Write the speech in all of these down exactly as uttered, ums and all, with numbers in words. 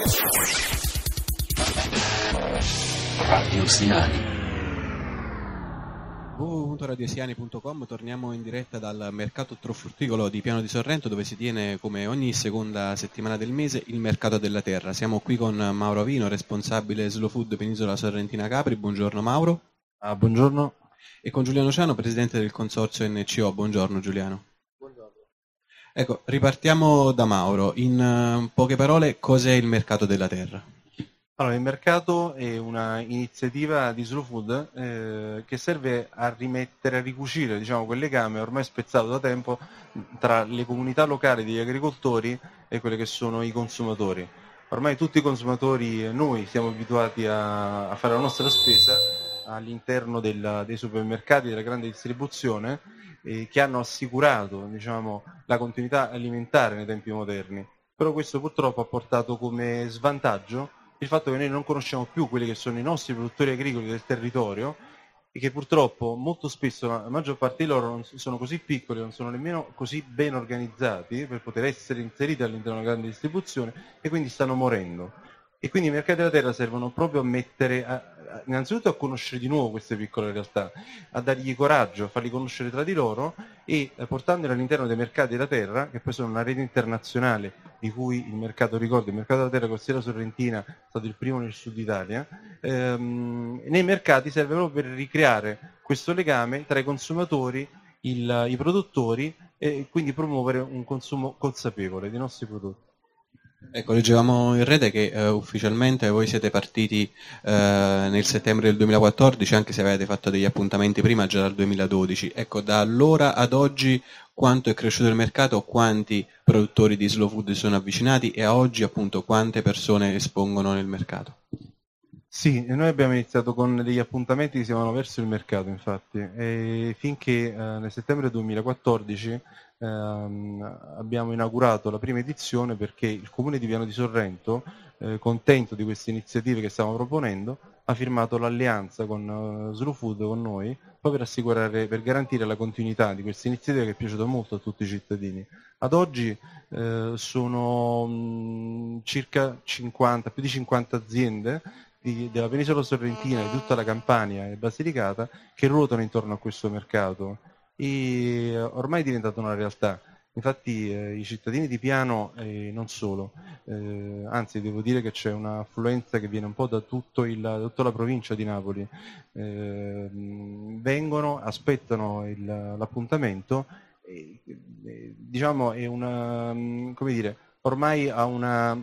Radio Siani. w w w punto radiosiani punto com. Torniamo in diretta dal mercato ortofrutticolo di Piano di Sorrento, dove si tiene come ogni seconda settimana del mese il mercato della terra. Siamo qui con Mauro Avino, responsabile Slow Food Penisola Sorrentina Capri. Buongiorno Mauro. Ah, buongiorno. E con Giuliano Ciano, presidente del consorzio N C O. Buongiorno Giuliano. Buongiorno. Ecco, ripartiamo da Mauro. In uh, poche parole, cos'è il mercato della terra? Allora, il mercato è una iniziativa di Slow Food eh, che serve a rimettere, a ricucire, diciamo, quel legame ormai spezzato da tempo tra le comunità locali degli agricoltori e quelli che sono i consumatori. Ormai tutti i consumatori, noi siamo abituati a, a fare la nostra spesa all'interno del, dei supermercati, della grande distribuzione, eh, che hanno assicurato, diciamo, la continuità alimentare nei tempi moderni. Però questo purtroppo ha portato come svantaggio il fatto che noi non conosciamo più quelli che sono i nostri produttori agricoli del territorio e che purtroppo molto spesso la maggior parte di loro non sono così piccoli, non sono nemmeno così ben organizzati per poter essere inseriti all'interno della grande distribuzione e quindi stanno morendo. E quindi i mercati della terra servono proprio a mettere, a, a, innanzitutto a conoscere di nuovo queste piccole realtà, a dargli coraggio, a farli conoscere tra di loro e eh, portandoli all'interno dei mercati della terra, che poi sono una rete internazionale di cui il mercato, ricordo, il mercato della terra costiera sorrentina è stato il primo nel sud Italia, ehm, nei mercati serve proprio per ricreare questo legame tra i consumatori, il, i produttori e quindi promuovere un consumo consapevole dei nostri prodotti. Ecco, leggevamo in rete che eh, ufficialmente voi siete partiti eh, nel settembre del duemilaquattordici, anche se avete fatto degli appuntamenti prima già dal duemiladodici. Ecco, da allora ad oggi quanto è cresciuto il mercato, quanti produttori di slow food si sono avvicinati e a oggi appunto quante persone espongono nel mercato? Sì, noi abbiamo iniziato con degli appuntamenti che si vanno verso il mercato, infatti, e finché eh, nel settembre duemilaquattordici ehm, abbiamo inaugurato la prima edizione perché il Comune di Piano di Sorrento, eh, contento di queste iniziative che stiamo proponendo, ha firmato l'alleanza con uh, Slow Food, con noi, proprio per assicurare, per garantire la continuità di questa iniziativa che è piaciuta molto a tutti i cittadini. Ad oggi eh, sono mh, circa cinquanta, più di cinquanta aziende della penisola sorrentina, di tutta la Campania e Basilicata che ruotano intorno a questo mercato e ormai è diventata una realtà. Infatti eh, i cittadini di Piano e eh, non solo, eh, anzi devo dire che c'è un'affluenza che viene un po' da, tutto il, da tutta la provincia di Napoli, eh, vengono, aspettano il, l'appuntamento e, e, diciamo è una, come dire, ormai ha una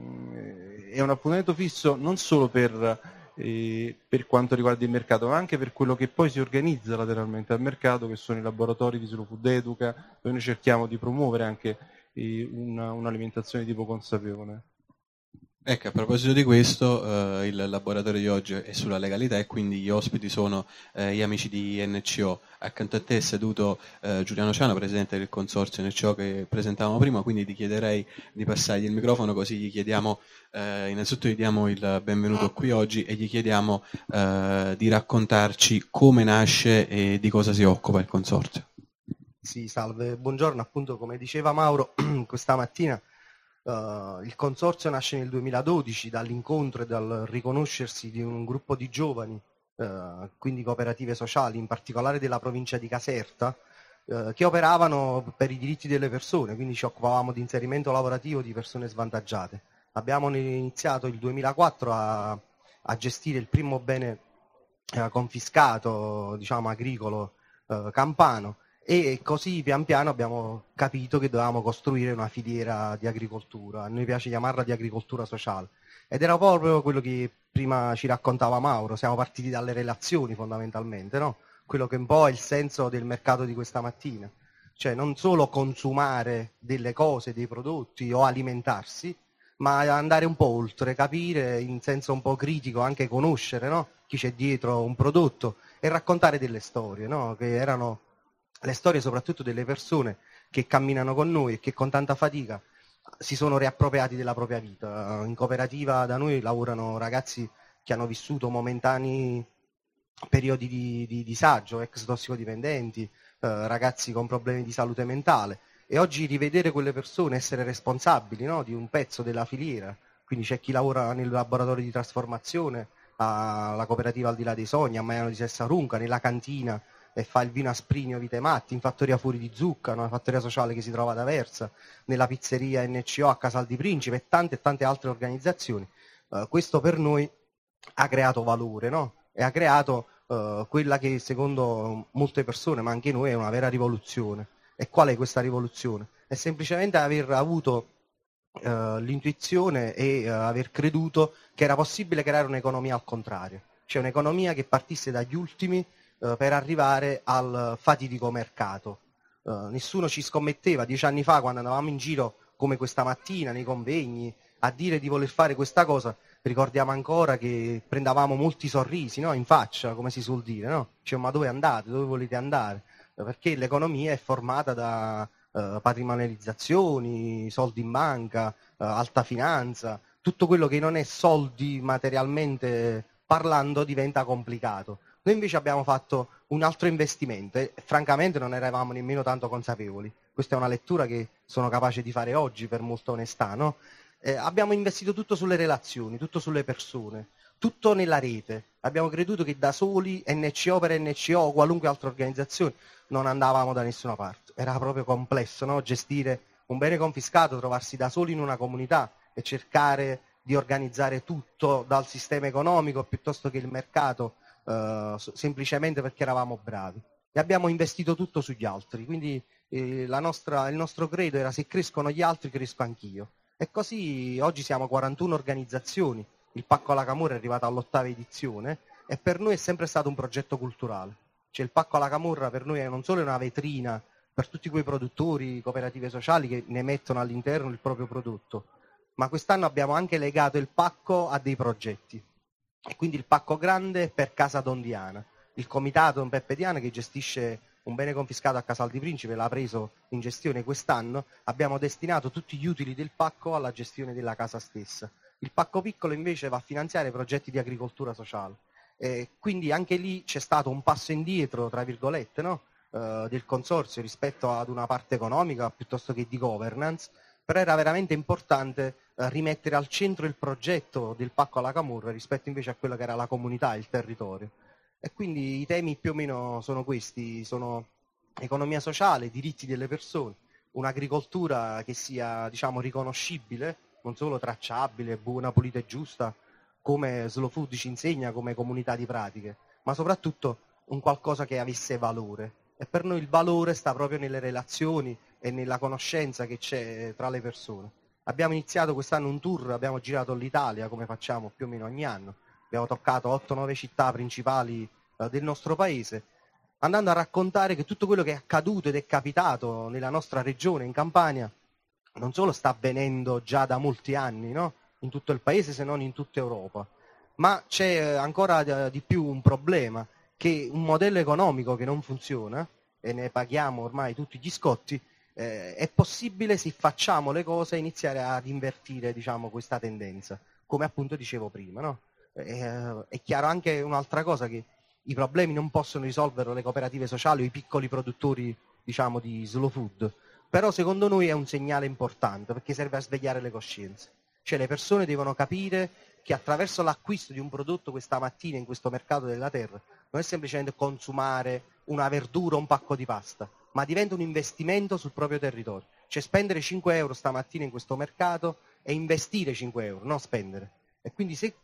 è un appuntamento fisso non solo per, eh, per quanto riguarda il mercato, ma anche per quello che poi si organizza lateralmente al mercato, che sono i laboratori di Slow Food Educa, dove noi cerchiamo di promuovere anche eh, una, un'alimentazione tipo consapevole. Ecco, a proposito di questo, eh, il laboratorio di oggi è sulla legalità e quindi gli ospiti sono eh, gli amici di N C O. Accanto a te è seduto eh, Giuliano Ciano, presidente del consorzio N C O che presentavamo prima, quindi ti chiederei di passargli il microfono così gli chiediamo, eh, innanzitutto gli diamo il benvenuto qui oggi e gli chiediamo eh, di raccontarci come nasce e di cosa si occupa il consorzio. Sì, salve, buongiorno. Appunto, come diceva Mauro, questa mattina Uh, il consorzio nasce nel duemiladodici dall'incontro e dal riconoscersi di un gruppo di giovani, uh, quindi cooperative sociali, in particolare della provincia di Caserta, uh, che operavano per i diritti delle persone, quindi ci occupavamo di inserimento lavorativo di persone svantaggiate. Abbiamo iniziato il duemilaquattro a, a gestire il primo bene uh, confiscato, diciamo agricolo, uh, campano, e così pian piano abbiamo capito che dovevamo costruire una filiera di agricoltura, a noi piace chiamarla di agricoltura sociale, ed era proprio quello che prima ci raccontava Mauro. Siamo partiti dalle relazioni fondamentalmente, no? Quello che un po' è il senso del mercato di questa mattina, cioè non solo consumare delle cose, dei prodotti o alimentarsi, ma andare un po' oltre, capire in senso un po' critico, anche conoscere, no? Chi c'è dietro un prodotto e raccontare delle storie, no? Che erano le storie soprattutto delle persone che camminano con noi e che con tanta fatica si sono riappropriati della propria vita. In cooperativa da noi lavorano ragazzi che hanno vissuto momentanei periodi di, di disagio, ex tossicodipendenti, eh, ragazzi con problemi di salute mentale, e oggi rivedere quelle persone, essere responsabili, no, di un pezzo della filiera, quindi c'è chi lavora nel laboratorio di trasformazione, alla cooperativa Al di là dei sogni, a Maiano di Sessarunca, nella cantina e fa il vino Asprigno Vite Matti, in fattoria Fuori di Zucca, una fattoria sociale che si trova ad Aversa, nella pizzeria N C O a Casal di Principe e tante e tante altre organizzazioni. Uh, questo per noi ha creato valore, no? E ha creato uh, quella che secondo molte persone, ma anche noi, è una vera rivoluzione. E qual è questa rivoluzione? È semplicemente aver avuto uh, l'intuizione e uh, aver creduto che era possibile creare un'economia al contrario, cioè un'economia che partisse dagli ultimi uh, per arrivare al fatidico mercato. Uh, nessuno ci scommetteva dieci anni fa, quando andavamo in giro come questa mattina nei convegni a dire di voler fare questa cosa. Ricordiamo ancora che prendavamo molti sorrisi, no? In faccia, come si suol dire, no? Cioè, ma dove andate? Dove volete andare? Perché l'economia è formata da uh, patrimonializzazioni, soldi in banca, uh, alta finanza, tutto quello che non è soldi materialmente parlando diventa complicato. Noi invece abbiamo fatto un altro investimento e francamente non eravamo nemmeno tanto consapevoli. Questa è una lettura che sono capace di fare oggi per molta onestà, no? Eh, abbiamo investito tutto sulle relazioni, tutto sulle persone, tutto nella rete. Abbiamo creduto che da soli, N C O per N C O o qualunque altra organizzazione, non andavamo da nessuna parte. Era proprio complesso, no? Gestire un bene confiscato, trovarsi da soli in una comunità e cercare di organizzare tutto dal sistema economico piuttosto che il mercato, eh, semplicemente perché eravamo bravi. E abbiamo investito tutto sugli altri. Quindi eh, la nostra, il nostro credo era: se crescono gli altri, cresco anch'io. E così oggi siamo quarantuno organizzazioni, il Pacco alla Camorra è arrivato all'ottava edizione e per noi è sempre stato un progetto culturale. Cioè il Pacco alla Camorra per noi è non solo una vetrina per tutti quei produttori, cooperative sociali che ne mettono all'interno il proprio prodotto, ma quest'anno abbiamo anche legato il pacco a dei progetti. E quindi il pacco grande per Casa Dondiana, il comitato Don Peppe Diana che gestisce un bene confiscato a Casal di Principe, l'ha preso in gestione quest'anno, abbiamo destinato tutti gli utili del pacco alla gestione della casa stessa. Il pacco piccolo invece va a finanziare progetti di agricoltura sociale. E quindi anche lì c'è stato un passo indietro, tra virgolette, no? eh, del consorzio rispetto ad una parte economica piuttosto che di governance, però era veramente importante eh, rimettere al centro il progetto del Pacco alla Camorra rispetto invece a quello che era la comunità, il territorio. E quindi i temi più o meno sono questi, sono economia sociale, diritti delle persone, un'agricoltura che sia, diciamo, riconoscibile, non solo tracciabile, buona, pulita e giusta, come Slow Food ci insegna, come comunità di pratiche, ma soprattutto un qualcosa che avesse valore. E per noi il valore sta proprio nelle relazioni e nella conoscenza che c'è tra le persone. Abbiamo iniziato quest'anno un tour, abbiamo girato l'Italia, come facciamo più o meno ogni anno. Abbiamo toccato otto nove città principali eh, del nostro paese, andando a raccontare che tutto quello che è accaduto ed è capitato nella nostra regione, in Campania, non solo sta avvenendo già da molti anni, no? In tutto il paese, se non in tutta Europa, ma c'è ancora di più un problema, che un modello economico che non funziona, e ne paghiamo ormai tutti gli scotti, eh, è possibile, se facciamo le cose, iniziare ad invertire, diciamo, questa tendenza, come appunto dicevo prima, no? Eh, è chiaro anche un'altra cosa, che i problemi non possono risolvere le cooperative sociali o i piccoli produttori, diciamo, di slow food, però secondo noi è un segnale importante perché serve a svegliare le coscienze, cioè le persone devono capire che attraverso l'acquisto di un prodotto questa mattina in questo mercato della terra non è semplicemente consumare una verdura o un pacco di pasta, ma diventa un investimento sul proprio territorio, cioè spendere cinque euro stamattina in questo mercato e investire cinque euro, non spendere. E quindi se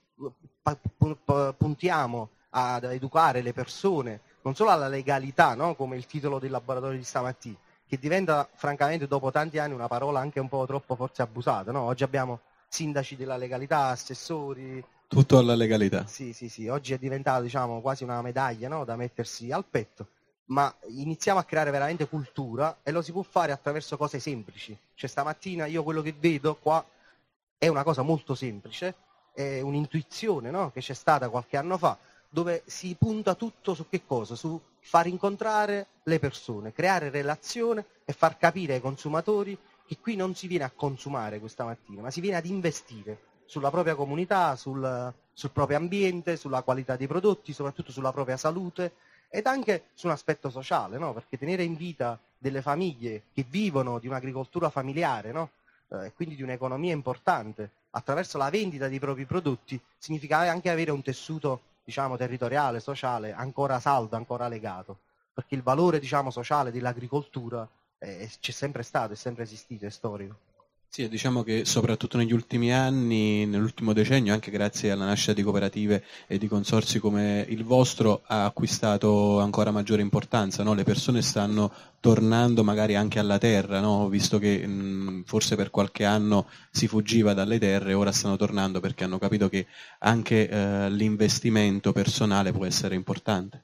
puntiamo ad educare le persone non solo alla legalità, no? Come il titolo del laboratorio di stamattina, che diventa francamente dopo tanti anni una parola anche un po' troppo forse abusata, no? Oggi abbiamo sindaci della legalità, assessori, tutto alla legalità. Sì, sì, sì, oggi è diventato, diciamo, quasi una medaglia, no? Da mettersi al petto, ma iniziamo a creare veramente cultura e lo si può fare attraverso cose semplici. Cioè stamattina io quello che vedo qua è una cosa molto semplice, è un'intuizione, no? Che c'è stata qualche anno fa, dove si punta tutto su che cosa? Su far incontrare le persone, creare relazione e far capire ai consumatori che qui non si viene a consumare questa mattina, ma si viene ad investire sulla propria comunità, sul, sul proprio ambiente, sulla qualità dei prodotti, soprattutto sulla propria salute ed anche su un aspetto sociale, no? Perché tenere in vita delle famiglie che vivono di un'agricoltura familiare, no? Eh, quindi di un'economia importante, attraverso la vendita dei propri prodotti, significa anche avere un tessuto, diciamo, territoriale, sociale ancora saldo, ancora legato, perché il valore, diciamo, sociale dell'agricoltura eh, c'è sempre stato, è sempre esistito, è storico. Sì, diciamo che soprattutto negli ultimi anni, nell'ultimo decennio, anche grazie alla nascita di cooperative e di consorzi come il vostro, ha acquistato ancora maggiore importanza, no? Le persone stanno tornando magari anche alla terra, no? Visto che mh, forse per qualche anno si fuggiva dalle terre, ora stanno tornando perché hanno capito che anche eh, l'investimento personale può essere importante.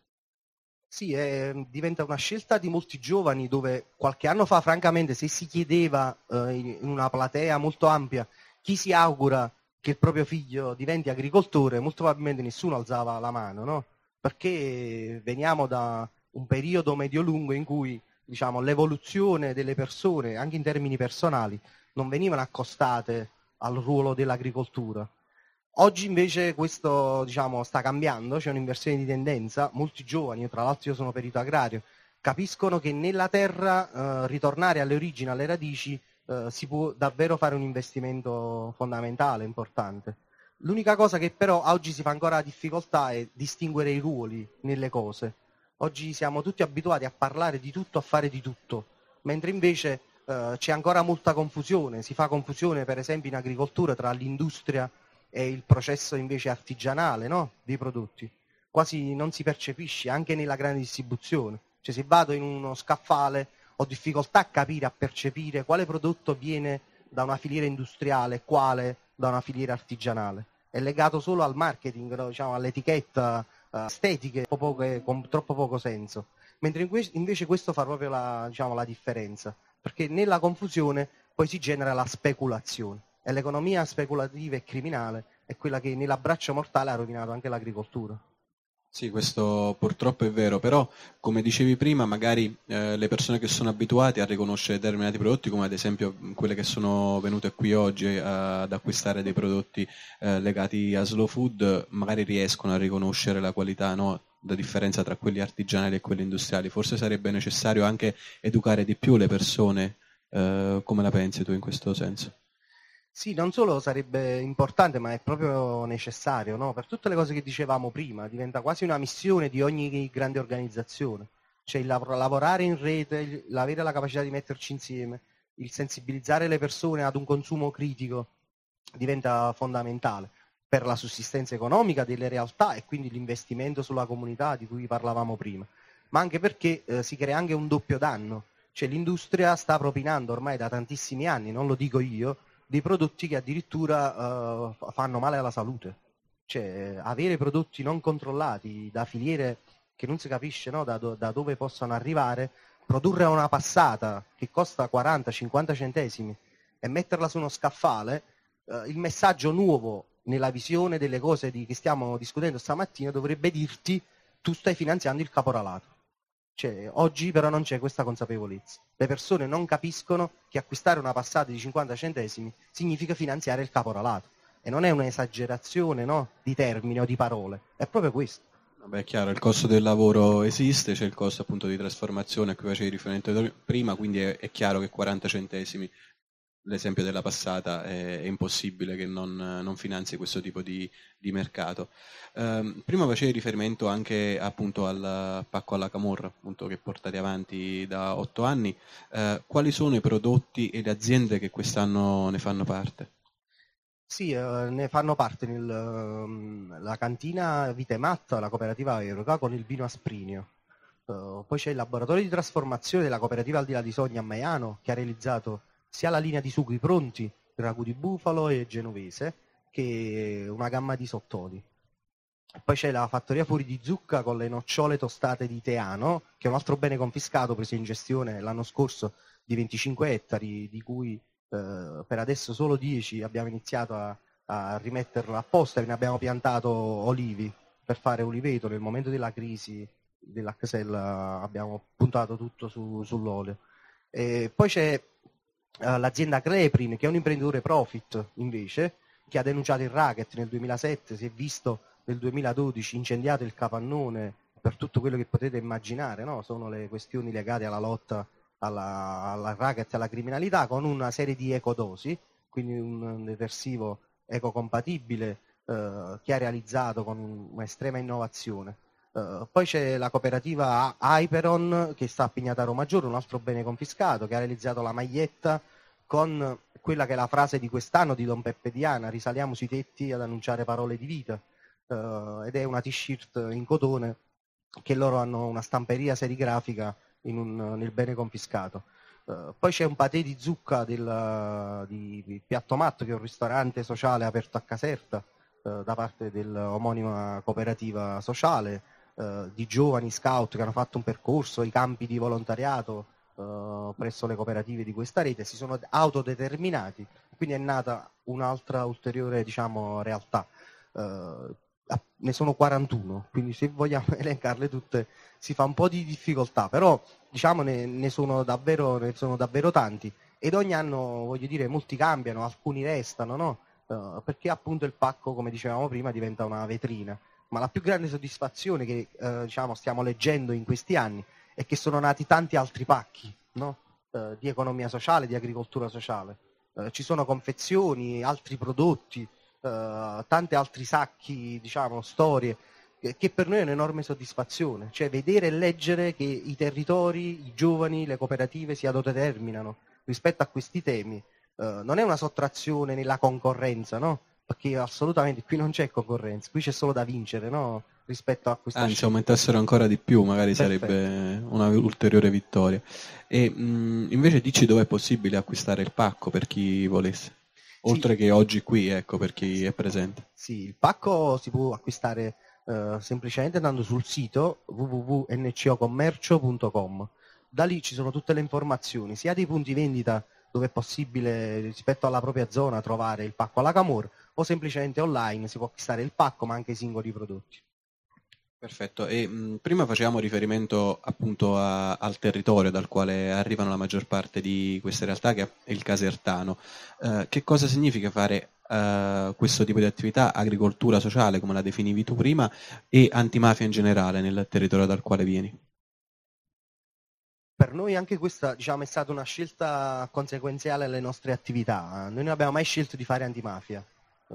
Sì, è, diventa una scelta di molti giovani dove qualche anno fa, francamente, se si chiedeva eh, in una platea molto ampia chi si augura che il proprio figlio diventi agricoltore, molto probabilmente nessuno alzava la mano, no? Perché veniamo da un periodo medio-lungo in cui, diciamo, l'evoluzione delle persone, anche in termini personali, non venivano accostate al ruolo dell'agricoltura. Oggi invece questo, diciamo, sta cambiando, c'è un'inversione di tendenza, molti giovani, io tra l'altro io sono perito agrario, capiscono che nella terra eh, ritornare alle origini, alle radici, eh, si può davvero fare un investimento fondamentale, importante. L'unica cosa che però oggi si fa ancora difficoltà è distinguere i ruoli nelle cose. Oggi siamo tutti abituati a parlare di tutto, a fare di tutto, mentre invece eh, c'è ancora molta confusione, si fa confusione per esempio in agricoltura tra l'industria e il processo invece artigianale, no? Dei prodotti. Quasi non si percepisce anche nella grande distribuzione. Cioè se vado in uno scaffale ho difficoltà a capire, a percepire quale prodotto viene da una filiera industriale, quale da una filiera artigianale. È legato solo al marketing, no? Diciamo, all'etichetta uh, estetiche poco, con troppo poco senso. Mentre invece questo fa proprio la, diciamo, la differenza, perché nella confusione poi si genera la speculazione. E l'economia speculativa e criminale è quella che nell'abbraccio mortale ha rovinato anche l'agricoltura. Sì, questo purtroppo è vero, però come dicevi prima, magari eh, le persone che sono abituate a riconoscere determinati prodotti, come ad esempio quelle che sono venute qui oggi eh, ad acquistare dei prodotti eh, legati a slow food, magari riescono a riconoscere la qualità, no? La differenza tra quelli artigianali e quelli industriali. Forse sarebbe necessario anche educare di più le persone, eh, come la pensi tu in questo senso? Sì, non solo sarebbe importante, ma è proprio necessario, no? Per tutte le cose che dicevamo prima, diventa quasi una missione di ogni grande organizzazione. Cioè il lav- lavorare in rete, il- avere la capacità di metterci insieme, il sensibilizzare le persone ad un consumo critico diventa fondamentale per la sussistenza economica delle realtà e quindi l'investimento sulla comunità di cui parlavamo prima, ma anche perché eh, si crea anche un doppio danno. Cioè l'industria sta propinando ormai da tantissimi anni, non lo dico io, dei prodotti che addirittura uh, fanno male alla salute. Cioè, avere prodotti non controllati da filiere che non si capisce, no? da, do- da dove possano arrivare, produrre una passata che costa quaranta cinquanta centesimi e metterla su uno scaffale, uh, il messaggio nuovo nella visione delle cose di che stiamo discutendo stamattina dovrebbe dirti: tu stai finanziando il caporalato. Cioè, oggi però non c'è questa consapevolezza. Le persone non capiscono che acquistare una passata di cinquanta centesimi significa finanziare il caporalato. E non è un'esagerazione, no? Di termini o di parole, è proprio questo. Vabbè, è chiaro, il costo del lavoro esiste, c'è il costo appunto di trasformazione a cui facevi riferimento prima, quindi è, è chiaro che quaranta centesimi, l'esempio della passata, è, è impossibile che non, non finanzi questo tipo di, di mercato. Um, prima facevi riferimento anche appunto al pacco alla camorra, appunto, che portate avanti da otto anni. Uh, quali sono i prodotti e le aziende che quest'anno ne fanno parte? Sì, eh, ne fanno parte nel, um, la cantina Vita e Matta, la cooperativa Eroca, con il vino Asprinio. Uh, poi c'è il laboratorio di trasformazione della cooperativa Al di là di Sogni a Maiano, che ha realizzato sia la linea di sughi pronti, ragù di bufalo e genovese, che una gamma di sottoli. Poi c'è la fattoria Fuori di Zucca con le nocciole tostate di Teano, che è un altro bene confiscato preso in gestione l'anno scorso di venticinque ettari, di cui eh, per adesso solo dieci abbiamo iniziato a, a rimetterlo a posto e ne abbiamo piantato olivi per fare oliveto. Nel momento della crisi dell'H S L abbiamo puntato tutto su, sull'olio. E poi c'è uh, l'azienda Cleprin, che è un imprenditore profit invece, che ha denunciato il racket nel duemilasette, si è visto nel duemiladodici incendiato il capannone per tutto quello che potete immaginare, no? Sono le questioni legate alla lotta alla, alla racket e alla criminalità, con una serie di ecodosi, quindi un detersivo ecocompatibile, eh, che ha realizzato con un'estrema innovazione. Uh, poi c'è la cooperativa Hyperon che sta a Pignataro Maggiore, un altro bene confiscato, che ha realizzato la maglietta con quella che è la frase di quest'anno di Don Peppe Diana: risaliamo sui tetti ad annunciare parole di vita, uh, ed è una t-shirt in cotone che loro hanno una stamperia serigrafica in un, nel bene confiscato. Uh, poi c'è un patè di zucca del, di, di Piatto Matto, che è un ristorante sociale aperto a Caserta uh, da parte dell'omonima cooperativa sociale, Uh, di giovani scout che hanno fatto un percorso, i campi di volontariato uh, presso le cooperative di questa rete, si sono autodeterminati, quindi è nata un'altra ulteriore, diciamo, realtà. Uh, ne sono quarantuno, quindi se vogliamo elencarle tutte si fa un po' di difficoltà, però diciamo ne, ne, sono davvero, ne sono davvero tanti, ed ogni anno, voglio dire, molti cambiano, alcuni restano, no? Uh, perché appunto il pacco, come dicevamo prima, diventa una vetrina. Ma la più grande soddisfazione che eh, diciamo, stiamo leggendo in questi anni è che sono nati tanti altri pacchi, no? eh, di economia sociale, di agricoltura sociale. Eh, ci sono confezioni, altri prodotti, eh, tanti altri sacchi, diciamo, storie, che, che per noi è un'enorme soddisfazione. Cioè vedere e leggere che i territori, i giovani, le cooperative si autodeterminano rispetto a questi temi. Eh, non è una sottrazione nella concorrenza, no? Perché assolutamente qui non c'è concorrenza, qui c'è solo da vincere, no? Rispetto a questa Anzi, scelta. aumentassero ancora di più, magari Perfetto. sarebbe una ulteriore vittoria. E mh, invece dici dove è possibile acquistare il pacco per chi volesse, oltre Sì. che oggi qui, ecco, per chi è presente. Sì, il pacco si può acquistare eh, semplicemente andando sul sito w w w punto n c o commercio punto com. Da lì ci sono tutte le informazioni, sia dei punti vendita dove è possibile rispetto alla propria zona trovare il pacco alla Camorra, o semplicemente online si può acquistare il pacco ma anche i singoli prodotti. Perfetto, e mh, prima facevamo riferimento appunto a, al territorio dal quale arrivano la maggior parte di queste realtà, che è il casertano. Eh, che cosa significa fare eh, questo tipo di attività, agricoltura sociale come la definivi tu prima, e antimafia in generale nel territorio dal quale vieni? Per noi anche questa, diciamo, è stata una scelta conseguenziale alle nostre attività. Noi non abbiamo mai scelto di fare antimafia.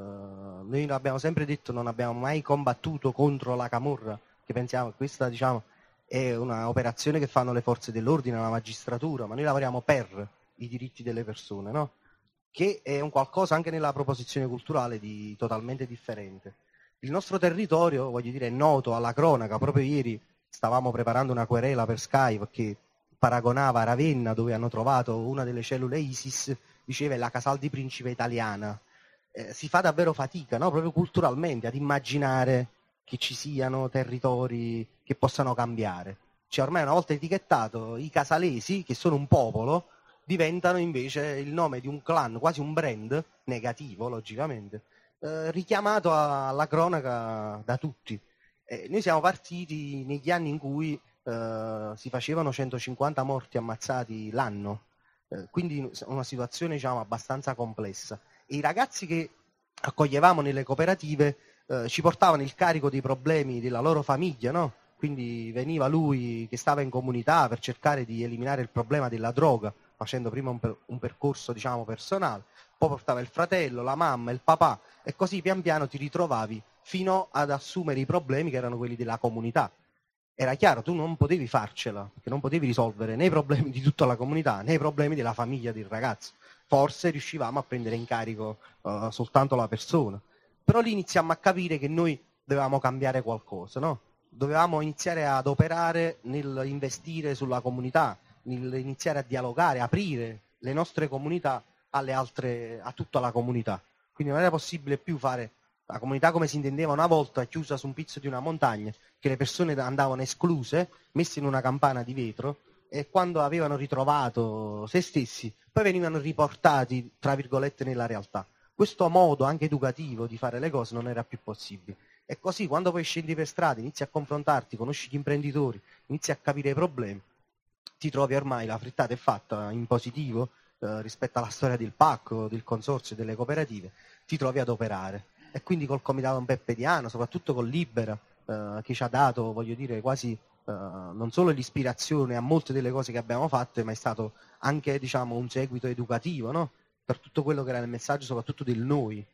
Uh, noi abbiamo sempre detto, non abbiamo mai combattuto contro la camorra, che pensiamo che questa, diciamo, è un'operazione che fanno le forze dell'ordine, la magistratura, ma noi lavoriamo per i diritti delle persone, no? Che è un qualcosa anche nella proposizione culturale di totalmente differente. Il nostro territorio, voglio dire, è noto alla cronaca. Proprio ieri stavamo preparando una querela per Sky che paragonava Ravenna, dove hanno trovato una delle cellule ISIS, diceva è la Casaldi Principe italiana. Eh, si fa davvero fatica, no? Proprio culturalmente, ad immaginare che ci siano territori che possano cambiare. Cioè ormai una volta etichettato i casalesi, che sono un popolo, diventano invece il nome di un clan, quasi un brand, negativo logicamente, eh, richiamato alla cronaca da tutti. Eh, noi siamo partiti negli anni in cui eh, si facevano centocinquanta morti ammazzati l'anno, eh, quindi una situazione, diciamo, abbastanza complessa. E i ragazzi che accoglievamo nelle cooperative eh, ci portavano il carico dei problemi della loro famiglia, no? Quindi veniva lui che stava in comunità per cercare di eliminare il problema della droga, facendo prima un, per, un percorso, diciamo, personale, poi portava il fratello, la mamma, il papà, e così pian piano ti ritrovavi fino ad assumere i problemi che erano quelli della comunità. Era chiaro, tu non potevi farcela, perché non potevi risolvere né i problemi di tutta la comunità, né i problemi della famiglia del ragazzo. Forse riuscivamo a prendere in carico uh, soltanto la persona. Però lì iniziamo a capire che noi dovevamo cambiare qualcosa, no? Dovevamo iniziare ad operare nell'investire sulla comunità, nell'iniziare a dialogare, aprire le nostre comunità alle altre, a tutta la comunità. Quindi non era possibile più fare la comunità come si intendeva una volta, chiusa su un pizzo di una montagna, che le persone andavano escluse, messe in una campana di vetro, e quando avevano ritrovato se stessi, poi venivano riportati, tra virgolette, nella realtà. Questo modo anche educativo di fare le cose non era più possibile. E così, quando poi scendi per strada, inizi a confrontarti, conosci gli imprenditori, inizi a capire i problemi, ti trovi ormai, la frittata è fatta in positivo eh, rispetto alla storia del pacco, del consorzio e delle cooperative, ti trovi ad operare. E quindi col Comitato Don Peppe Diana, soprattutto con Libera, eh, che ci ha dato, voglio dire, quasi eh, non solo l'ispirazione a molte delle cose che abbiamo fatte, ma è stato anche, diciamo, un seguito educativo, no? Per tutto quello che era il messaggio, soprattutto del noi.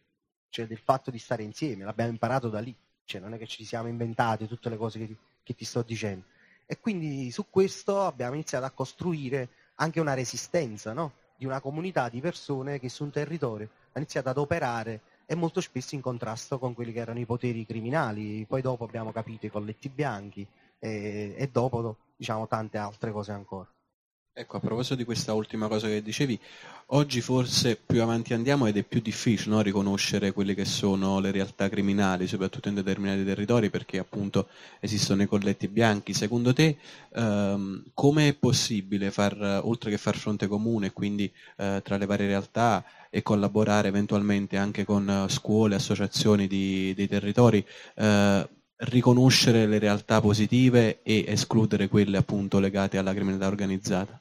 cioè del fatto di stare insieme, l'abbiamo imparato da lì, cioè non è che ci siamo inventati tutte le cose che ti, che ti sto dicendo. E quindi su questo abbiamo iniziato a costruire anche una resistenza, no? Di una comunità di persone che su un territorio ha iniziato ad operare e molto spesso in contrasto con quelli che erano i poteri criminali. Poi dopo abbiamo capito i colletti bianchi e, e dopo diciamo tante altre cose ancora. Ecco, a proposito di questa ultima cosa che dicevi, oggi forse più avanti andiamo ed è più difficile, no, riconoscere quelle che sono le realtà criminali, soprattutto in determinati territori, perché appunto esistono i colletti bianchi. Secondo te ehm, come è possibile far, oltre che far fronte comune, quindi eh, tra le varie realtà e collaborare eventualmente anche con eh, scuole, associazioni di, dei territori, eh, riconoscere le realtà positive e escludere quelle appunto legate alla criminalità organizzata?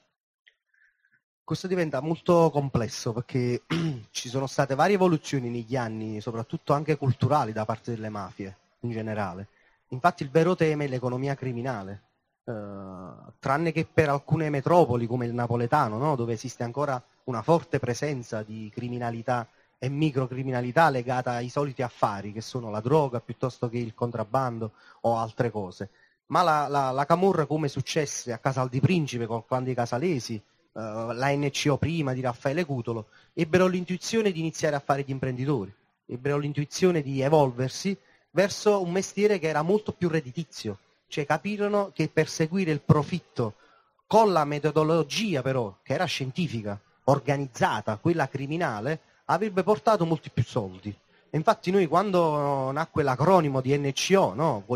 Questo diventa molto complesso perché ci sono state varie evoluzioni negli anni, soprattutto anche culturali da parte delle mafie in generale. Infatti il vero tema è l'economia criminale, eh, tranne che per alcune metropoli come il napoletano, no? Dove esiste ancora una forte presenza di criminalità e microcriminalità legata ai soliti affari che sono la droga piuttosto che il contrabbando o altre cose. Ma la, la, la camorra, come successe a Casal di Principe con quando i casalesi, Uh, la N C O prima di Raffaele Cutolo, ebbero l'intuizione di iniziare a fare gli imprenditori, ebbero l'intuizione di evolversi verso un mestiere che era molto più redditizio, cioè capirono che perseguire il profitto con la metodologia però, che era scientifica, organizzata, quella criminale, avrebbe portato molti più soldi. E infatti noi quando nacque l'acronimo di N C O, no,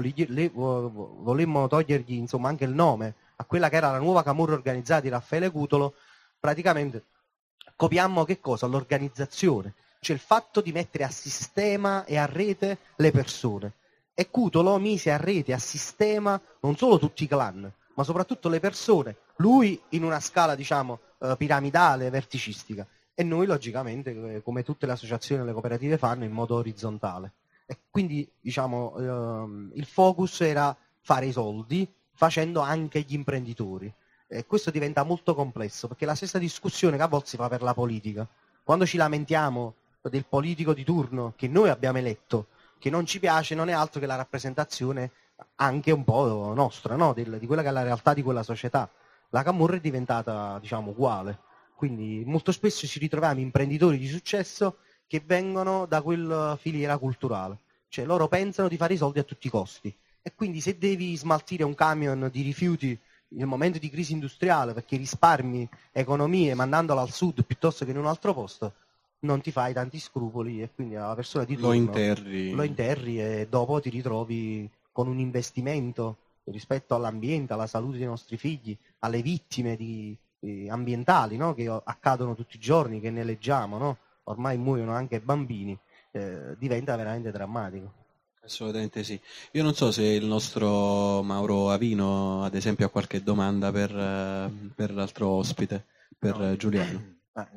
volemmo togliergli insomma anche il nome a quella che era la nuova camorra organizzata di Raffaele Cutolo, praticamente copiammo che cosa? L'organizzazione, cioè il fatto di mettere a sistema e a rete le persone. E Cutolo mise a rete, a sistema, non solo tutti i clan, ma soprattutto le persone. Lui in una scala, diciamo, eh, piramidale, verticistica. E noi, logicamente, come tutte le associazioni e le cooperative fanno, in modo orizzontale. E quindi, diciamo, ehm, il focus era fare i soldi, facendo anche gli imprenditori. E questo diventa molto complesso, perché è la stessa discussione che a volte si fa per la politica. Quando ci lamentiamo del politico di turno che noi abbiamo eletto, che non ci piace, non è altro che la rappresentazione anche un po' nostra, no? Del, di quella che è la realtà di quella società. La camorra è diventata, diciamo, uguale. Quindi molto spesso ci ritroviamo imprenditori di successo che vengono da quella filiera culturale. Cioè loro pensano di fare i soldi a tutti i costi. E quindi se devi smaltire un camion di rifiuti nel momento di crisi industriale perché risparmi economie mandandolo al sud piuttosto che in un altro posto, non ti fai tanti scrupoli e quindi la persona di turno lo interri. lo interri e dopo ti ritrovi con un investimento rispetto all'ambiente, alla salute dei nostri figli, alle vittime di, di ambientali, no? Che accadono tutti i giorni, che ne leggiamo, no? Ormai muoiono anche bambini, eh, diventa veramente drammatico. Assolutamente sì. Io non so se il nostro Mauro Avino, ad esempio, ha qualche domanda per, eh, per l'altro ospite, per no. Giuliano. Ah,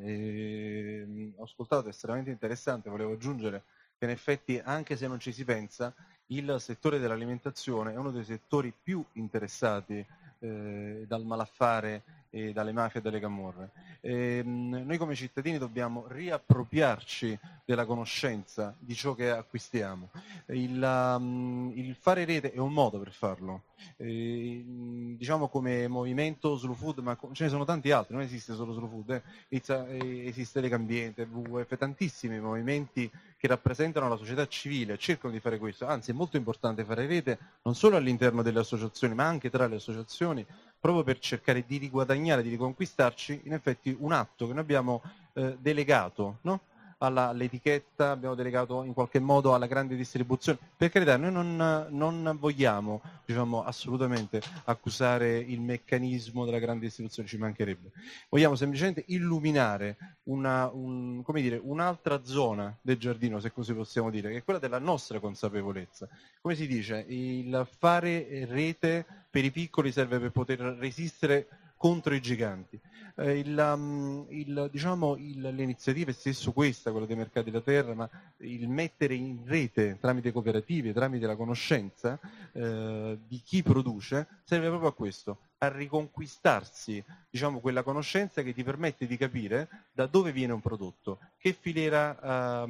eh, ho ascoltato, è estremamente interessante, volevo aggiungere che in effetti, anche se non ci si pensa, il settore dell'alimentazione è uno dei settori più interessati eh, dal malaffare e dalle mafie e dalle camorre. E, mh, noi come cittadini dobbiamo riappropriarci della conoscenza di ciò che acquistiamo. Il, um, il fare rete è un modo per farlo. E, mh, diciamo come movimento Slow Food, ma ce ne sono tanti altri, non esiste solo Slow Food, eh. Esiste, eh, esiste Legambiente, W W F, tantissimi movimenti che rappresentano la società civile, cercano di fare questo, anzi è molto importante fare rete non solo all'interno delle associazioni ma anche tra le associazioni, proprio per cercare di riguadagnare, di riconquistarci in effetti un atto che noi abbiamo eh, delegato, no? Alla, all'etichetta, abbiamo delegato in qualche modo alla grande distribuzione. Per carità, noi non, non vogliamo, diciamo, assolutamente accusare il meccanismo della grande distribuzione, ci mancherebbe. Vogliamo semplicemente illuminare una, un, come dire, un'altra zona del giardino, se così possiamo dire, che è quella della nostra consapevolezza. Come si dice, il fare rete per i piccoli serve per poter resistere contro i giganti. Eh, il, um, il, diciamo, il, l'iniziativa è stesso questa, quella dei mercati della terra, ma il mettere in rete tramite cooperative, tramite la conoscenza eh, di chi produce, serve proprio a questo, a riconquistarsi, diciamo, quella conoscenza che ti permette di capire da dove viene un prodotto, che filiera um,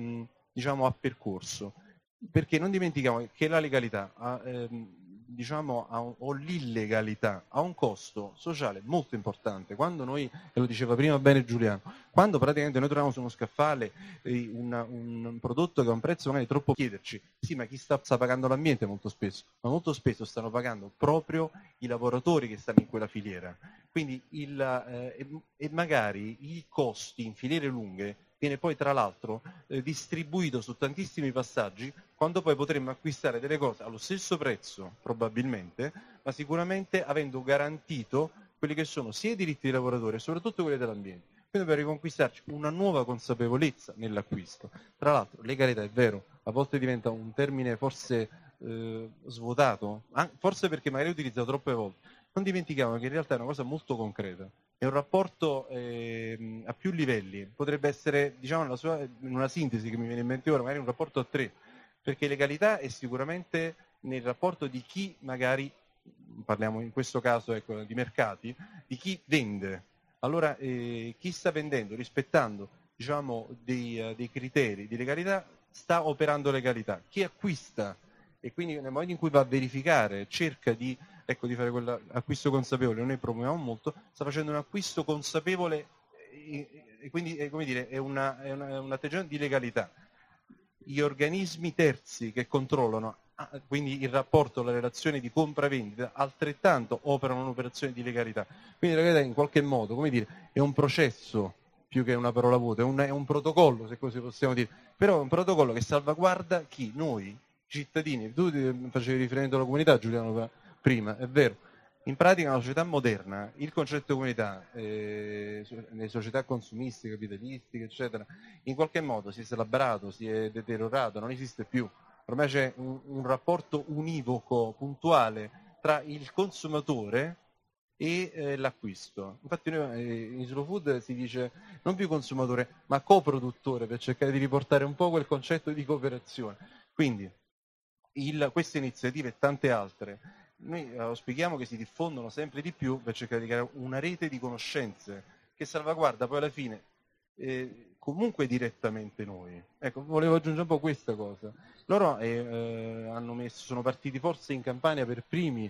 diciamo, ha percorso. Perché non dimentichiamo che la legalità ha, ehm, diciamo, ha un, o l'illegalità ha un costo sociale molto importante. Quando noi, e lo diceva prima bene Giuliano, quando praticamente noi troviamo su uno scaffale eh, una, un prodotto che ha un prezzo magari troppo, chiederci, sì, ma chi sta, sta pagando l'ambiente molto spesso? Ma molto spesso stanno pagando proprio i lavoratori che stanno in quella filiera. Quindi il, eh, e, e magari i costi in filiere lunghe viene poi tra l'altro eh, distribuito su tantissimi passaggi, quando poi potremmo acquistare delle cose allo stesso prezzo probabilmente, ma sicuramente avendo garantito quelli che sono sia i diritti dei lavoratori e soprattutto quelli dell'ambiente. Quindi per riconquistarci una nuova consapevolezza nell'acquisto. Tra l'altro legalità, è vero, a volte diventa un termine forse eh, svuotato, forse perché magari è utilizzato troppe volte. Non dimentichiamo che in realtà è una cosa molto concreta. È un rapporto eh, a più livelli, potrebbe essere, diciamo, nella sua, in una sintesi che mi viene in mente ora, magari un rapporto a tre, perché legalità è sicuramente nel rapporto di chi magari, parliamo in questo caso ecco, di mercati, di chi vende. Allora eh, chi sta vendendo rispettando diciamo, dei, uh, dei criteri di legalità sta operando legalità. Chi acquista e quindi nel momento in cui va a verificare, cerca di ecco di fare quell'acquisto consapevole, noi promuoviamo molto, sta facendo un acquisto consapevole e, e quindi è, come dire, è, una, è, una, è un atteggiamento di legalità. Gli organismi terzi che controllano, quindi il rapporto, la relazione di compra-vendita, altrettanto operano un'operazione di legalità. Quindi la legalità in qualche modo, come dire, è un processo più che una parola vuota, è un, è un protocollo, se così possiamo dire, però è un protocollo che salvaguarda chi? Noi, cittadini. Tu facevi riferimento alla comunità, Giuliano, prima, è vero. In pratica nella società moderna il concetto di comunità, eh, nelle società consumistiche, capitalistiche, eccetera, in qualche modo si è slabrato, si è deteriorato, non esiste più. Ormai c'è un, un rapporto univoco, puntuale, tra il consumatore e eh, l'acquisto. Infatti noi eh, in Slow Food si dice non più consumatore, ma coproduttore, per cercare di riportare un po' quel concetto di cooperazione. Quindi il, queste iniziative e tante altre noi auspichiamo che si diffondano sempre di più per cercare di creare una rete di conoscenze che salvaguarda poi alla fine eh, comunque direttamente noi. Ecco, volevo aggiungere un po' questa cosa. Loro eh, eh, hanno messo, sono partiti forse in Campania per primi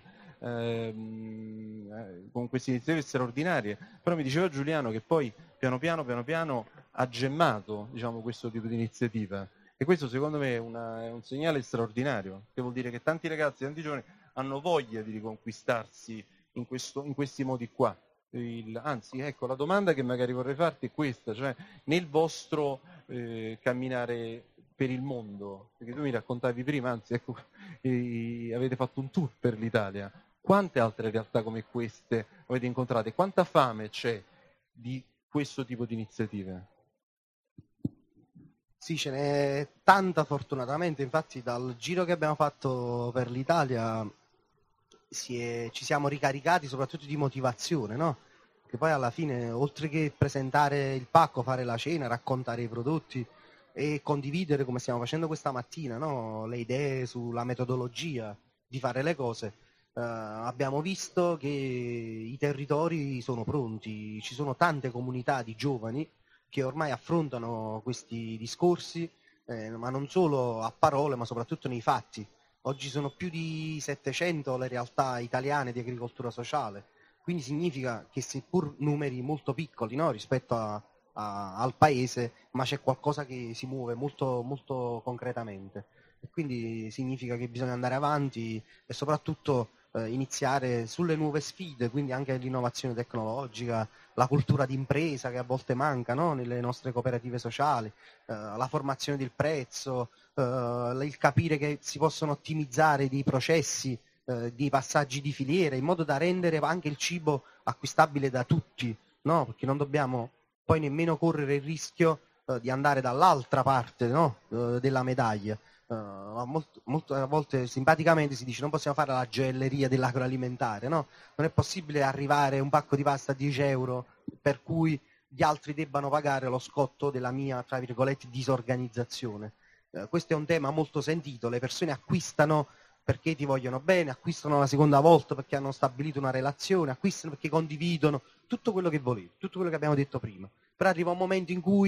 ehm, con queste iniziative straordinarie, però mi diceva Giuliano che poi piano piano piano piano ha gemmato diciamo, questo tipo di iniziativa. E questo secondo me è, una, è un segnale straordinario, che vuol dire che tanti ragazzi, tanti giovani hanno voglia di riconquistarsi in, questo, in questi modi qua. Il, anzi, ecco, la domanda che magari vorrei farti è questa, cioè nel vostro eh, camminare per il mondo, perché tu mi raccontavi prima, anzi, ecco, eh, avete fatto un tour per l'Italia, quante altre realtà come queste avete incontrate? Quanta fame c'è di questo tipo di iniziative? Sì, ce n'è tanta fortunatamente, infatti dal giro che abbiamo fatto per l'Italia si è, ci siamo ricaricati soprattutto di motivazione, no? Che poi alla fine, oltre che presentare il pacco, fare la cena, raccontare i prodotti e condividere come stiamo facendo questa mattina, no? Le idee sulla metodologia di fare le cose, eh, abbiamo visto che i territori sono pronti, ci sono tante comunità di giovani che ormai affrontano questi discorsi, eh, ma non solo a parole, ma soprattutto nei fatti. Oggi sono più di settecento le realtà italiane di agricoltura sociale, quindi significa che seppur numeri molto piccoli, no, rispetto a, a, al paese, ma c'è qualcosa che si muove molto, molto concretamente. E quindi significa che bisogna andare avanti e soprattutto eh, iniziare sulle nuove sfide, quindi anche l'innovazione tecnologica, la cultura d'impresa che a volte manca, no, nelle nostre cooperative sociali, eh, la formazione del prezzo, eh, il capire che si possono ottimizzare dei processi, eh, dei passaggi di filiera, in modo da rendere anche il cibo acquistabile da tutti, no? Perché non dobbiamo poi nemmeno correre il rischio eh, di andare dall'altra parte, no? eh, della medaglia. Uh, molto, molto, a volte simpaticamente si dice non possiamo fare la gioielleria dell'agroalimentare, no? Non è possibile arrivare un pacco di pasta a dieci euro per cui gli altri debbano pagare lo scotto della mia, tra virgolette, disorganizzazione. Uh, questo è un tema molto sentito, le persone acquistano perché ti vogliono bene, acquistano la seconda volta perché hanno stabilito una relazione, acquistano perché condividono tutto quello che volevi, tutto quello che abbiamo detto prima. Però arriva un momento in cui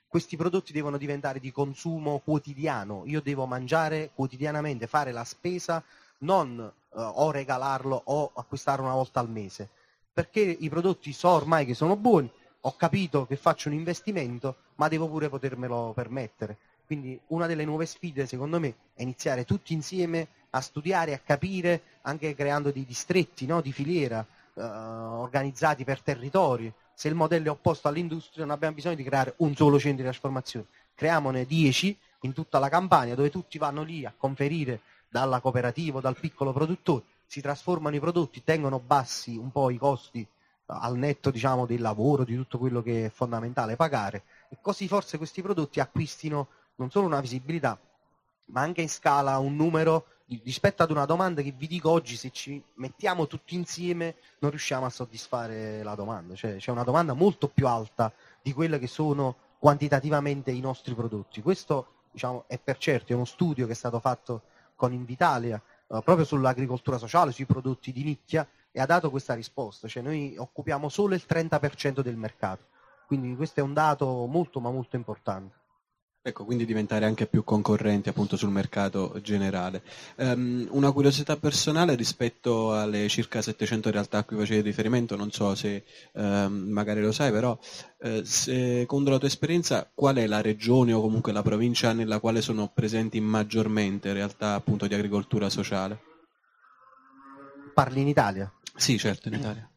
questi prodotti devono diventare di consumo quotidiano, io devo mangiare quotidianamente, fare la spesa, non eh, o regalarlo o acquistare una volta al mese, perché i prodotti so ormai che sono buoni, ho capito che faccio un investimento, ma devo pure potermelo permettere. Quindi una delle nuove sfide, secondo me, è iniziare tutti insieme a studiare, a capire, anche creando dei distretti, no, di filiera, eh, organizzati per territori. Se il modello è opposto all'industria, non abbiamo bisogno di creare un solo centro di trasformazione, creiamone dieci in tutta la Campania, dove tutti vanno lì a conferire dalla cooperativa o dal piccolo produttore, si trasformano i prodotti, tengono bassi un po' i costi al netto, diciamo, del lavoro, di tutto quello che è fondamentale pagare, e così forse questi prodotti acquistino non solo una visibilità, ma anche in scala un numero rispetto ad una domanda che vi dico oggi, se ci mettiamo tutti insieme non riusciamo a soddisfare la domanda, cioè c'è una domanda molto più alta di quelle che sono quantitativamente i nostri prodotti. Questo, diciamo, è per certo, è uno studio che è stato fatto con Invitalia eh, proprio sull'agricoltura sociale, sui prodotti di nicchia, e ha dato questa risposta, cioè noi occupiamo solo il trenta per cento del mercato, quindi questo è un dato molto ma molto importante. Ecco, quindi diventare anche più concorrenti appunto sul mercato generale. Um, una curiosità personale rispetto alle circa settecento realtà a cui facevi riferimento, non so se um, magari lo sai, però eh, secondo la tua esperienza qual è la regione o comunque la provincia nella quale sono presenti maggiormente realtà appunto di agricoltura sociale? Parli in Italia? Sì, certo, in Italia.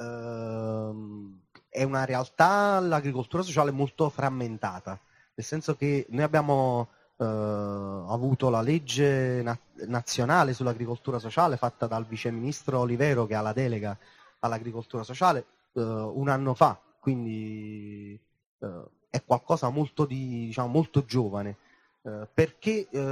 Uh, è una realtà, l'agricoltura sociale, molto frammentata. Nel senso che noi abbiamo eh, avuto la legge na- nazionale sull'agricoltura sociale fatta dal viceministro Olivero, che ha la delega all'agricoltura sociale, eh, un anno fa, quindi eh, è qualcosa molto, di, diciamo, molto giovane, eh, perché eh,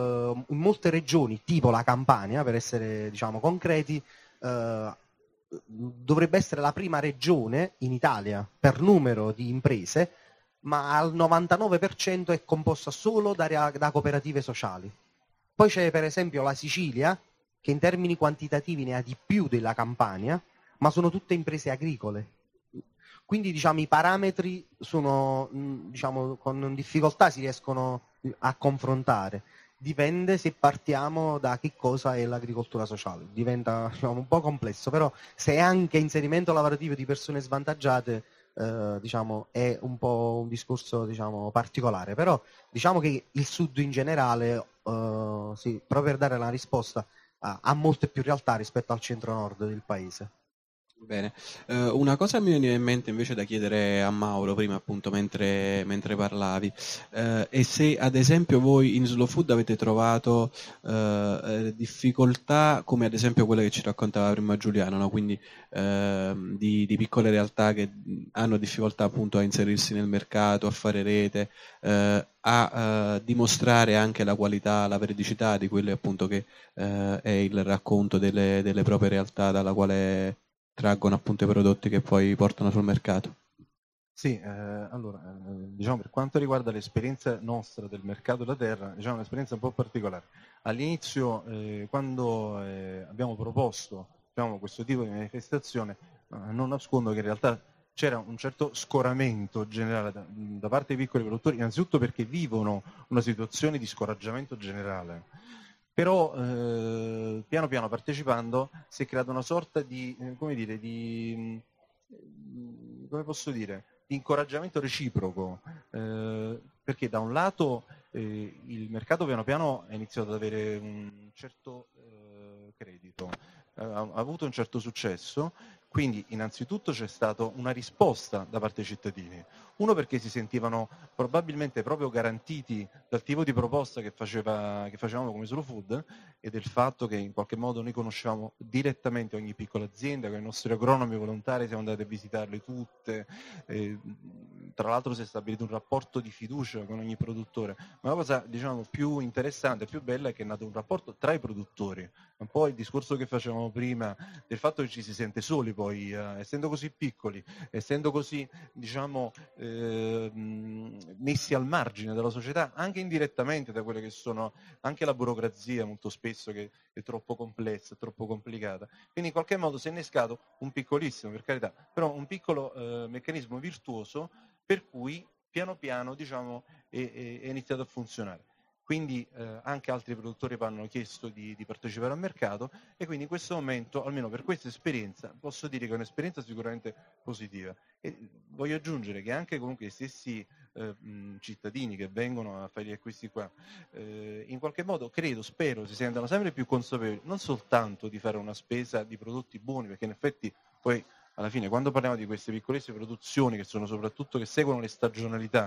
in molte regioni, tipo la Campania, per essere, diciamo, concreti, eh, dovrebbe essere la prima regione in Italia per numero di imprese, ma al novantanove per cento è composta solo da, da cooperative sociali. Poi c'è per esempio la Sicilia, che in termini quantitativi ne ha di più della Campania, ma sono tutte imprese agricole. Quindi, diciamo, i parametri sono, diciamo, con difficoltà si riescono a confrontare. Dipende se partiamo da che cosa è l'agricoltura sociale. Diventa, diciamo, un po' complesso, però se è anche inserimento lavorativo di persone svantaggiate, Eh, diciamo, è un po' un discorso, diciamo, particolare, però diciamo che il sud in generale, eh, sì, proprio per dare la risposta, ha, ha molte più realtà rispetto al centro-nord del paese. Bene, uh, una cosa mi veniva in mente invece da chiedere a Mauro prima, appunto, mentre, mentre parlavi, uh, è se ad esempio voi in Slow Food avete trovato uh, difficoltà come ad esempio quelle che ci raccontava prima Giuliano, no? Quindi uh, di, di piccole realtà che hanno difficoltà appunto a inserirsi nel mercato, a fare rete, uh, a uh, dimostrare anche la qualità, la veridicità di quello appunto che uh, è il racconto delle, delle proprie realtà dalla quale traggono appunto i prodotti che poi portano sul mercato. Sì, eh, allora, eh, diciamo, per quanto riguarda l'esperienza nostra del mercato della terra, diciamo un'esperienza un po' particolare. All'inizio, eh, quando eh, abbiamo proposto, diciamo, questo tipo di manifestazione, eh, non nascondo che in realtà c'era un certo scoramento generale da, da parte dei piccoli produttori, innanzitutto perché vivono una situazione di scoraggiamento generale. Però eh, piano piano partecipando si è creata una sorta di, eh, come dire, di, come posso dire, di incoraggiamento reciproco, eh, perché da un lato eh, il mercato piano piano ha iniziato ad avere un certo eh, credito, eh, ha avuto un certo successo, quindi innanzitutto c'è stata una risposta da parte dei cittadini. Uno perché si sentivano probabilmente proprio garantiti dal tipo di proposta che, faceva, che facevamo come Slow Food e del fatto che in qualche modo noi conoscevamo direttamente ogni piccola azienda, con i nostri agronomi volontari siamo andati a visitarle tutte, e, tra l'altro si è stabilito un rapporto di fiducia con ogni produttore, ma la cosa, diciamo, più interessante e più bella è che è nato un rapporto tra i produttori, un po' il discorso che facevamo prima del fatto che ci si sente soli poi, eh, essendo così piccoli, essendo così, diciamo, eh, messi al margine della società, anche indirettamente da quelle che sono anche la burocrazia molto spesso che è troppo complessa, è troppo complicata. Quindi in qualche modo si è innescato un piccolissimo, per carità, però un piccolo eh, meccanismo virtuoso per cui piano piano diciamo, è, è, è iniziato a funzionare. Quindi eh, anche altri produttori hanno chiesto di, di partecipare al mercato e quindi in questo momento, almeno per questa esperienza, posso dire che è un'esperienza sicuramente positiva. E voglio aggiungere che anche comunque gli stessi eh, mh, cittadini che vengono a fare gli acquisti qua, eh, in qualche modo credo, spero, si sentano sempre più consapevoli, non soltanto di fare una spesa di prodotti buoni, perché in effetti poi alla fine, quando parliamo di queste piccolissime produzioni che sono soprattutto che seguono le stagionalità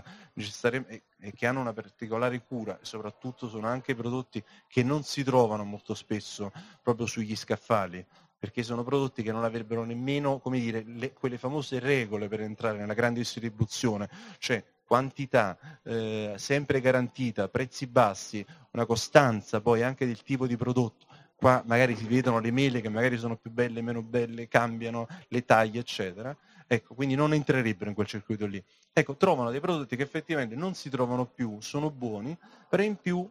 e, e che hanno una particolare cura, e soprattutto sono anche prodotti che non si trovano molto spesso proprio sugli scaffali, perché sono prodotti che non avrebbero nemmeno, come dire, le, quelle famose regole per entrare nella grande distribuzione, cioè quantità eh, sempre garantita, prezzi bassi, una costanza poi anche del tipo di prodotto. Qua magari si vedono le mele che magari sono più belle, meno belle, cambiano le taglie, eccetera. Ecco, quindi non entrerebbero in quel circuito lì. Ecco, trovano dei prodotti che effettivamente non si trovano più, sono buoni, però in più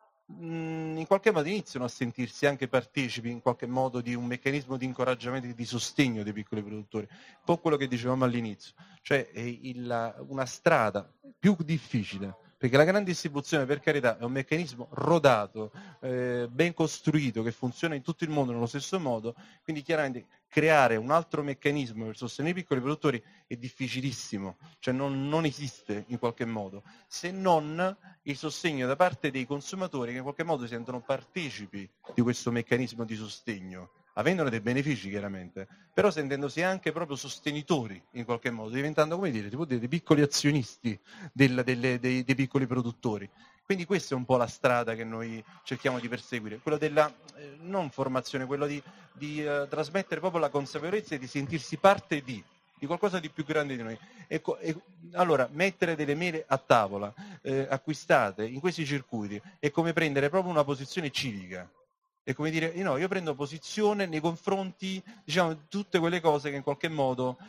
mh, in qualche modo iniziano a sentirsi anche partecipi in qualche modo di un meccanismo di incoraggiamento e di sostegno dei piccoli produttori. Un po' quello che dicevamo all'inizio, cioè è il, una strada più difficile. Perché la grande distribuzione, per carità, è un meccanismo rodato, eh, ben costruito, che funziona in tutto il mondo nello stesso modo, quindi chiaramente creare un altro meccanismo per sostenere i piccoli produttori è difficilissimo, cioè non, non esiste in qualche modo, se non il sostegno da parte dei consumatori che in qualche modo si sentono partecipi di questo meccanismo di sostegno, avendone dei benefici chiaramente, però sentendosi anche proprio sostenitori in qualche modo, diventando, come dire, tipo dei, dei piccoli azionisti del, delle, dei, dei piccoli produttori. Quindi questa è un po' la strada che noi cerchiamo di perseguire, quella della eh, non formazione, quello di, di eh, trasmettere proprio la consapevolezza e di sentirsi parte di, di qualcosa di più grande di noi. Ecco, e, allora, mettere delle mele a tavola, eh, acquistate in questi circuiti, è come prendere proprio una posizione civica. È come dire, no, io prendo posizione nei confronti, diciamo, di tutte quelle cose che in qualche modo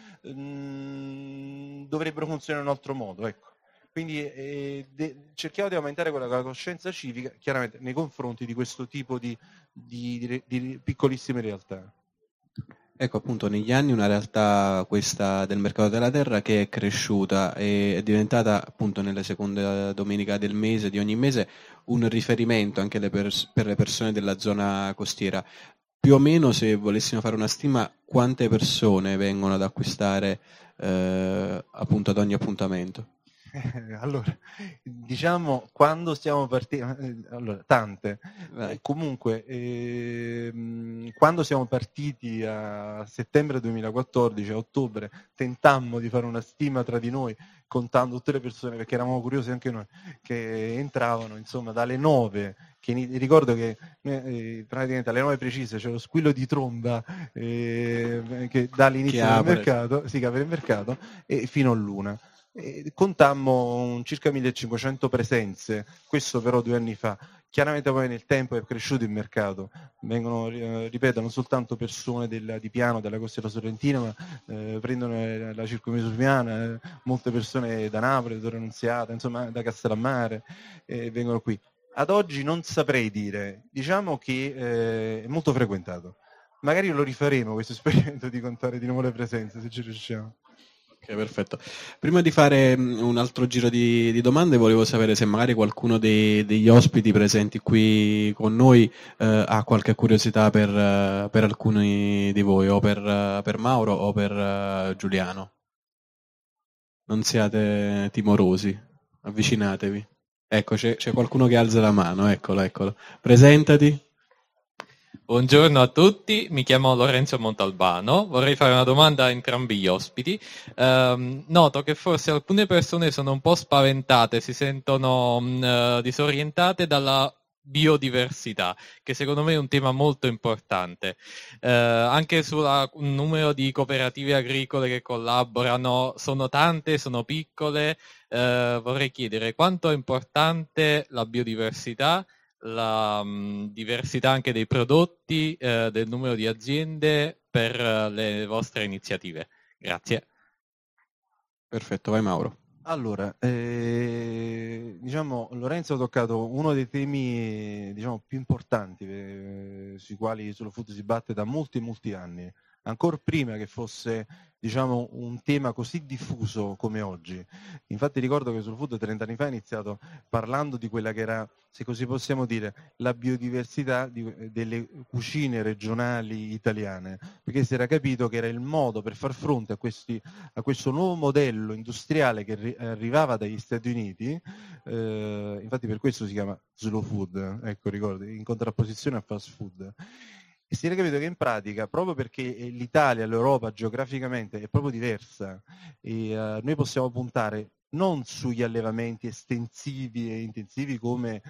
mh, dovrebbero funzionare in un altro modo, ecco. Quindi eh, de- cerchiamo di aumentare quella, quella coscienza civica, chiaramente, nei confronti di questo tipo di, di, di, di piccolissime realtà. Ecco, appunto, negli anni una realtà, questa del mercato della terra, che è cresciuta e è diventata, appunto, nella seconda domenica del mese, di ogni mese, un riferimento anche le pers- per le persone della zona costiera. Più o meno, se volessimo fare una stima, quante persone vengono ad acquistare eh, appunto ad ogni appuntamento? Allora, diciamo, quando stiamo partiti, allora, tante, eh, comunque, ehm, quando siamo partiti a settembre duemilaquattordici, a ottobre, tentammo di fare una stima tra di noi, contando tutte le persone, perché eravamo curiosi anche noi, che entravano, insomma, dalle nove, che ricordo che eh, praticamente alle nove precise c'è lo squillo di tromba eh, che dà l'inizio del mercato, sì, che apre il mercato, e fino all'una. E contammo circa millecinquecento presenze, questo però due anni fa. Chiaramente poi nel tempo è cresciuto il mercato, vengono, eh, ripeto, non soltanto persone del, di Piano, della costiera sorrentina, ma eh, prendono la circumvesuviana, eh, molte persone da Napoli, da Torre Annunziata, insomma da Castellammare, eh, vengono qui. Ad oggi non saprei dire, diciamo che eh, è molto frequentato. Magari lo rifaremo questo esperimento di contare di nuovo le presenze, se ci riusciamo. Ok, perfetto. Prima di fare un altro giro di, di domande, volevo sapere se magari qualcuno dei, degli ospiti presenti qui con noi eh, ha qualche curiosità per, uh, per alcuni di voi, o per, uh, per Mauro o per uh, Giuliano. Non siate timorosi, avvicinatevi. Ecco, c'è, c'è qualcuno che alza la mano, eccolo, eccolo. Presentati. Buongiorno a tutti, mi chiamo Lorenzo Montalbano, vorrei fare una domanda a entrambi gli ospiti. Um, noto che forse alcune persone sono un po' spaventate, si sentono uh, disorientate dalla biodiversità, che secondo me è un tema molto importante. Uh, anche sul numero di cooperative agricole che collaborano, sono tante, sono piccole, uh, vorrei chiedere quanto è importante la biodiversità, la mh, diversità anche dei prodotti, eh, del numero di aziende per uh, le vostre iniziative. Grazie. Perfetto, vai Mauro. Allora, eh, diciamo, Lorenzo ha toccato uno dei temi diciamo, più importanti eh, sui quali Solo Food si batte da molti molti anni, ancora prima che fosse, diciamo, un tema così diffuso come oggi. Infatti ricordo che Slow Food trent'anni fa ha iniziato parlando di quella che era, se così possiamo dire, la biodiversità di, delle cucine regionali italiane, perché si era capito che era il modo per far fronte a, questi, a questo nuovo modello industriale che ri, arrivava dagli Stati Uniti, eh, infatti per questo si chiama Slow Food, ecco, ricordi, in contrapposizione a fast food. E si era capito che in pratica, proprio perché l'Italia, l'Europa geograficamente è proprio diversa, e, uh, noi possiamo puntare non sugli allevamenti estensivi e intensivi come,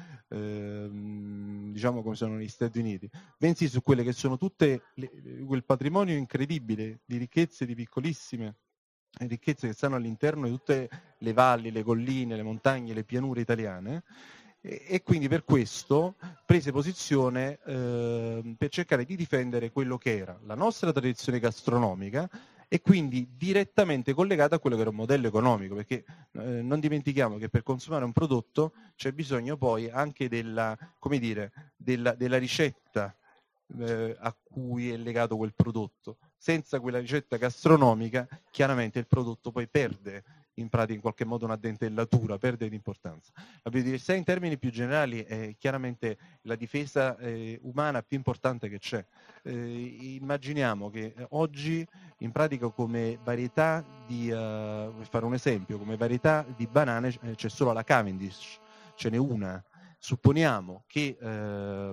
ehm, diciamo, come sono negli Stati Uniti, bensì su quelle che sono tutte le, quel patrimonio incredibile di ricchezze, di piccolissime ricchezze che stanno all'interno di tutte le valli, le colline, le montagne, le pianure italiane. E quindi per questo prese posizione eh, per cercare di difendere quello che era la nostra tradizione gastronomica e quindi direttamente collegata a quello che era un modello economico, perché eh, non dimentichiamo che per consumare un prodotto c'è bisogno poi anche della, come dire, della, della ricetta eh, a cui è legato quel prodotto. Senza quella ricetta gastronomica chiaramente il prodotto poi perde in pratica in qualche modo una dentellatura, perde di importanza. La biodiversità in termini più generali è chiaramente la difesa eh, umana più importante che c'è. Eh, immaginiamo che oggi in pratica come varietà di, uh, per fare un esempio, come varietà di banane eh, c'è solo la Cavendish, ce n'è una. Supponiamo che eh,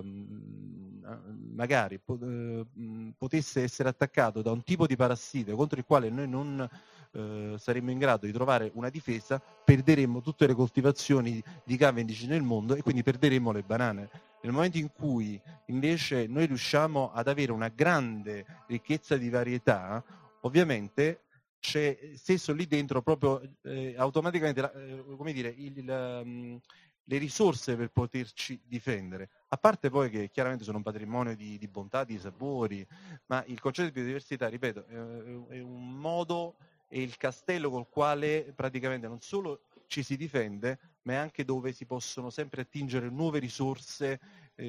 magari po- eh, potesse essere attaccato da un tipo di parassita contro il quale noi non eh, saremmo in grado di trovare una difesa, perderemmo tutte le coltivazioni di Cavendish nel mondo e quindi perderemmo le banane. Nel momento in cui invece noi riusciamo ad avere una grande ricchezza di varietà, ovviamente c'è stesso lì dentro proprio eh, automaticamente eh, come dire, il, il um, le risorse per poterci difendere, a parte poi che chiaramente sono un patrimonio di, di bontà, di sapori, ma il concetto di biodiversità, ripeto, è un modo, è il castello col quale praticamente non solo ci si difende, ma è anche dove si possono sempre attingere nuove risorse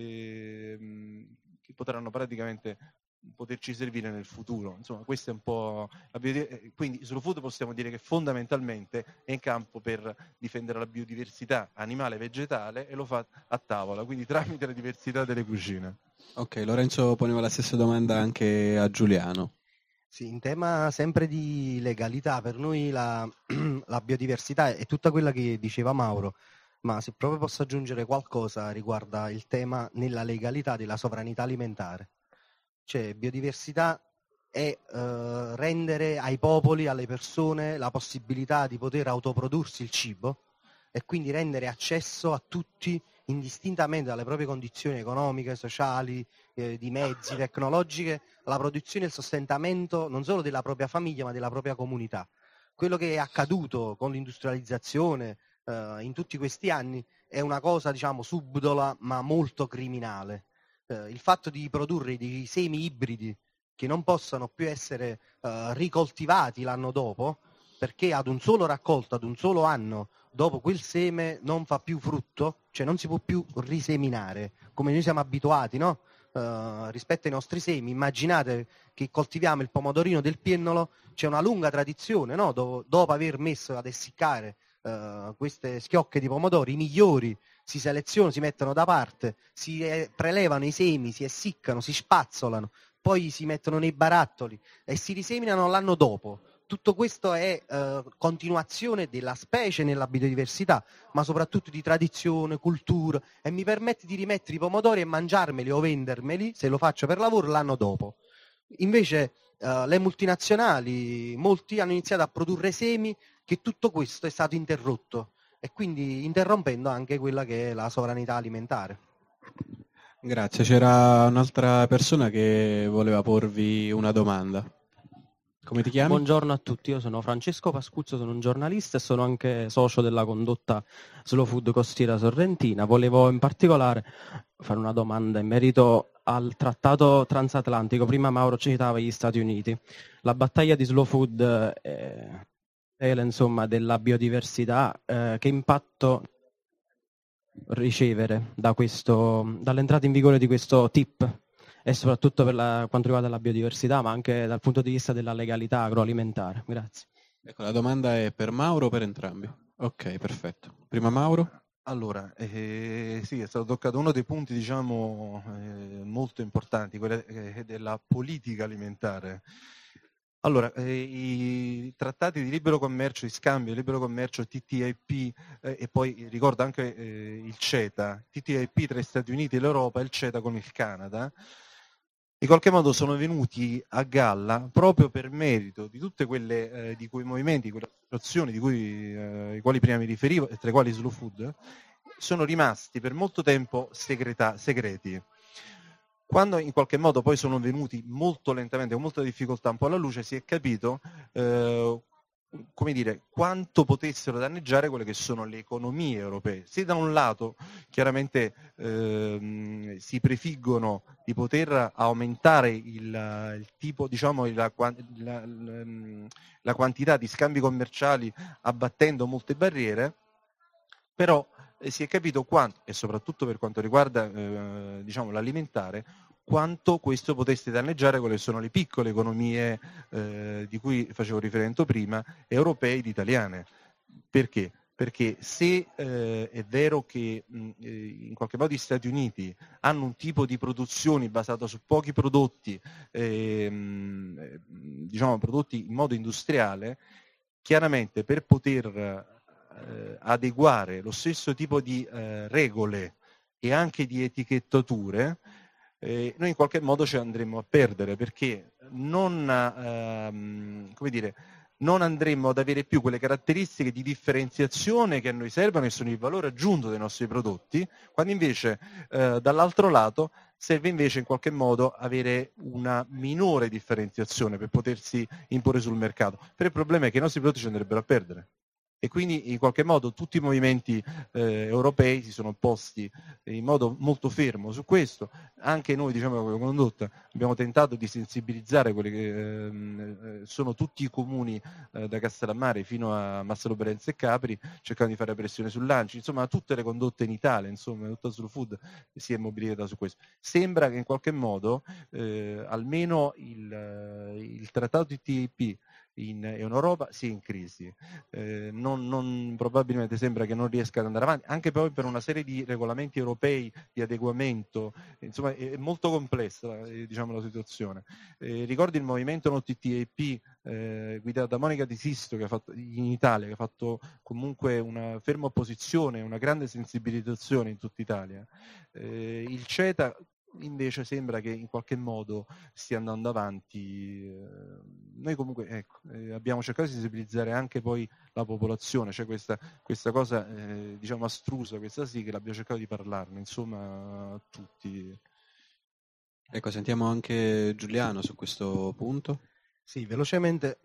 eh, che potranno praticamente poterci servire nel futuro. Insomma, questo è un po' quindi Slow Food possiamo dire che fondamentalmente è in campo per difendere la biodiversità animale e vegetale e lo fa a tavola, quindi tramite la diversità delle cucine. Ok, Lorenzo poneva la stessa domanda anche a Giuliano. Sì, in tema sempre di legalità, per noi la, la biodiversità è tutta quella che diceva Mauro, ma se proprio posso aggiungere qualcosa riguarda il tema nella legalità della sovranità alimentare. Cioè, biodiversità è eh, rendere ai popoli, alle persone la possibilità di poter autoprodursi il cibo e quindi rendere accesso a tutti, indistintamente dalle proprie condizioni economiche, sociali, eh, di mezzi, tecnologiche, la produzione e il sostentamento non solo della propria famiglia ma della propria comunità. Quello che è accaduto con l'industrializzazione eh, in tutti questi anni è una cosa, diciamo, subdola ma molto criminale. Uh, il fatto di produrre dei semi ibridi che non possano più essere uh, ricoltivati l'anno dopo, perché ad un solo raccolto, ad un solo anno, dopo quel seme non fa più frutto, cioè non si può più riseminare, come noi siamo abituati, no? Uh, rispetto ai nostri semi. Immaginate che coltiviamo il pomodorino del Piennolo, c'è una lunga tradizione, no? Do- dopo aver messo ad essiccare uh, queste schiocche di pomodori, i migliori si selezionano, si mettono da parte, si eh, prelevano i semi, si essiccano, si spazzolano, poi si mettono nei barattoli e si riseminano l'anno dopo. Tutto questo è eh, continuazione della specie nella biodiversità, ma soprattutto di tradizione, cultura, e mi permette di rimettere i pomodori e mangiarmeli o vendermeli, se lo faccio per lavoro, l'anno dopo. Invece eh, le multinazionali, molti hanno iniziato a produrre semi, che tutto questo è stato interrotto. E quindi interrompendo anche quella che è la sovranità alimentare. Grazie, c'era un'altra persona che voleva porvi una domanda. Come ti chiami? Buongiorno a tutti, io sono Francesco Pascuzzo, sono un giornalista e sono anche socio della condotta Slow Food Costiera Sorrentina. Volevo in particolare fare una domanda in merito al trattato transatlantico. Prima Mauro citava gli Stati Uniti. La battaglia di Slow Food è... insomma della biodiversità, eh, che impatto ricevere da questo, dall'entrata in vigore di questo T I P e soprattutto per la, quanto riguarda la biodiversità, ma anche dal punto di vista della legalità agroalimentare. Grazie. Ecco, la domanda è per Mauro o per entrambi? Ok, perfetto. Prima Mauro. Allora, eh, sì, è stato toccato uno dei punti, diciamo, eh, molto importanti, quello eh, della politica alimentare. Allora, eh, i trattati di libero commercio, di scambio di libero commercio, T T I P, eh, e poi ricordo anche eh, il CETA, T T I P tra gli Stati Uniti e l'Europa e il CETA con il Canada, in qualche modo sono venuti a galla proprio per merito di tutte quelle eh, di quei movimenti, quelle associazioni di cui, eh, ai quali prima mi riferivo, e tra i quali Slow Food, sono rimasti per molto tempo segreta, segreti. Quando in qualche modo poi sono venuti molto lentamente, con molta difficoltà un po' alla luce, si è capito eh, come dire, quanto potessero danneggiare quelle che sono le economie europee. Se da un lato chiaramente ehm, si prefiggono di poter aumentare il, il tipo, diciamo, la, la, la, la quantità di scambi commerciali abbattendo molte barriere, però eh, si è capito quanto, e soprattutto per quanto riguarda eh, diciamo, l'alimentare, quanto questo potesse danneggiare quelle sono le piccole economie eh, di cui facevo riferimento prima, europee ed italiane. Perché? Perché se eh, è vero che mh, in qualche modo gli Stati Uniti hanno un tipo di produzione basata su pochi prodotti, eh, mh, diciamo prodotti in modo industriale, chiaramente per poter Eh, adeguare lo stesso tipo di eh, regole e anche di etichettature, eh, noi in qualche modo ci andremo a perdere, perché non, ehm, come dire, non andremo ad avere più quelle caratteristiche di differenziazione che a noi servono e sono il valore aggiunto dei nostri prodotti, quando invece eh, dall'altro lato serve invece in qualche modo avere una minore differenziazione per potersi imporre sul mercato. Però il problema è che i nostri prodotti ci andrebbero a perdere. E quindi in qualche modo tutti i movimenti eh, europei si sono opposti in modo molto fermo su questo. Anche noi, diciamo, come condotta abbiamo tentato di sensibilizzare quelli che ehm, sono tutti i comuni eh, da Castellammare fino a Massaro Berenze e Capri, cercando di fare pressione sul lancio, insomma tutte le condotte in Italia, insomma tutta Slow Food si è mobilitata su questo. Sembra che in qualche modo eh, almeno il, il trattato di T I P in, in Europa sia in crisi, eh, non, non, probabilmente sembra che non riesca ad andare avanti, anche poi per una serie di regolamenti europei di adeguamento, insomma è molto complessa eh, diciamo, la situazione. Eh, ricordi il movimento No T T I P eh, guidato da Monica Di Sisto che ha fatto, in Italia, che ha fatto comunque una ferma opposizione, una grande sensibilizzazione in tutta Italia. Eh, il CETA invece sembra che in qualche modo stia andando avanti. Noi comunque ecco, eh, abbiamo cercato di sensibilizzare anche poi la popolazione, c'è cioè questa, questa cosa eh, diciamo astrusa, questa sigla, abbiamo cercato di parlarne, insomma, a tutti. Ecco, sentiamo anche Giuliano su questo punto. Sì, velocemente,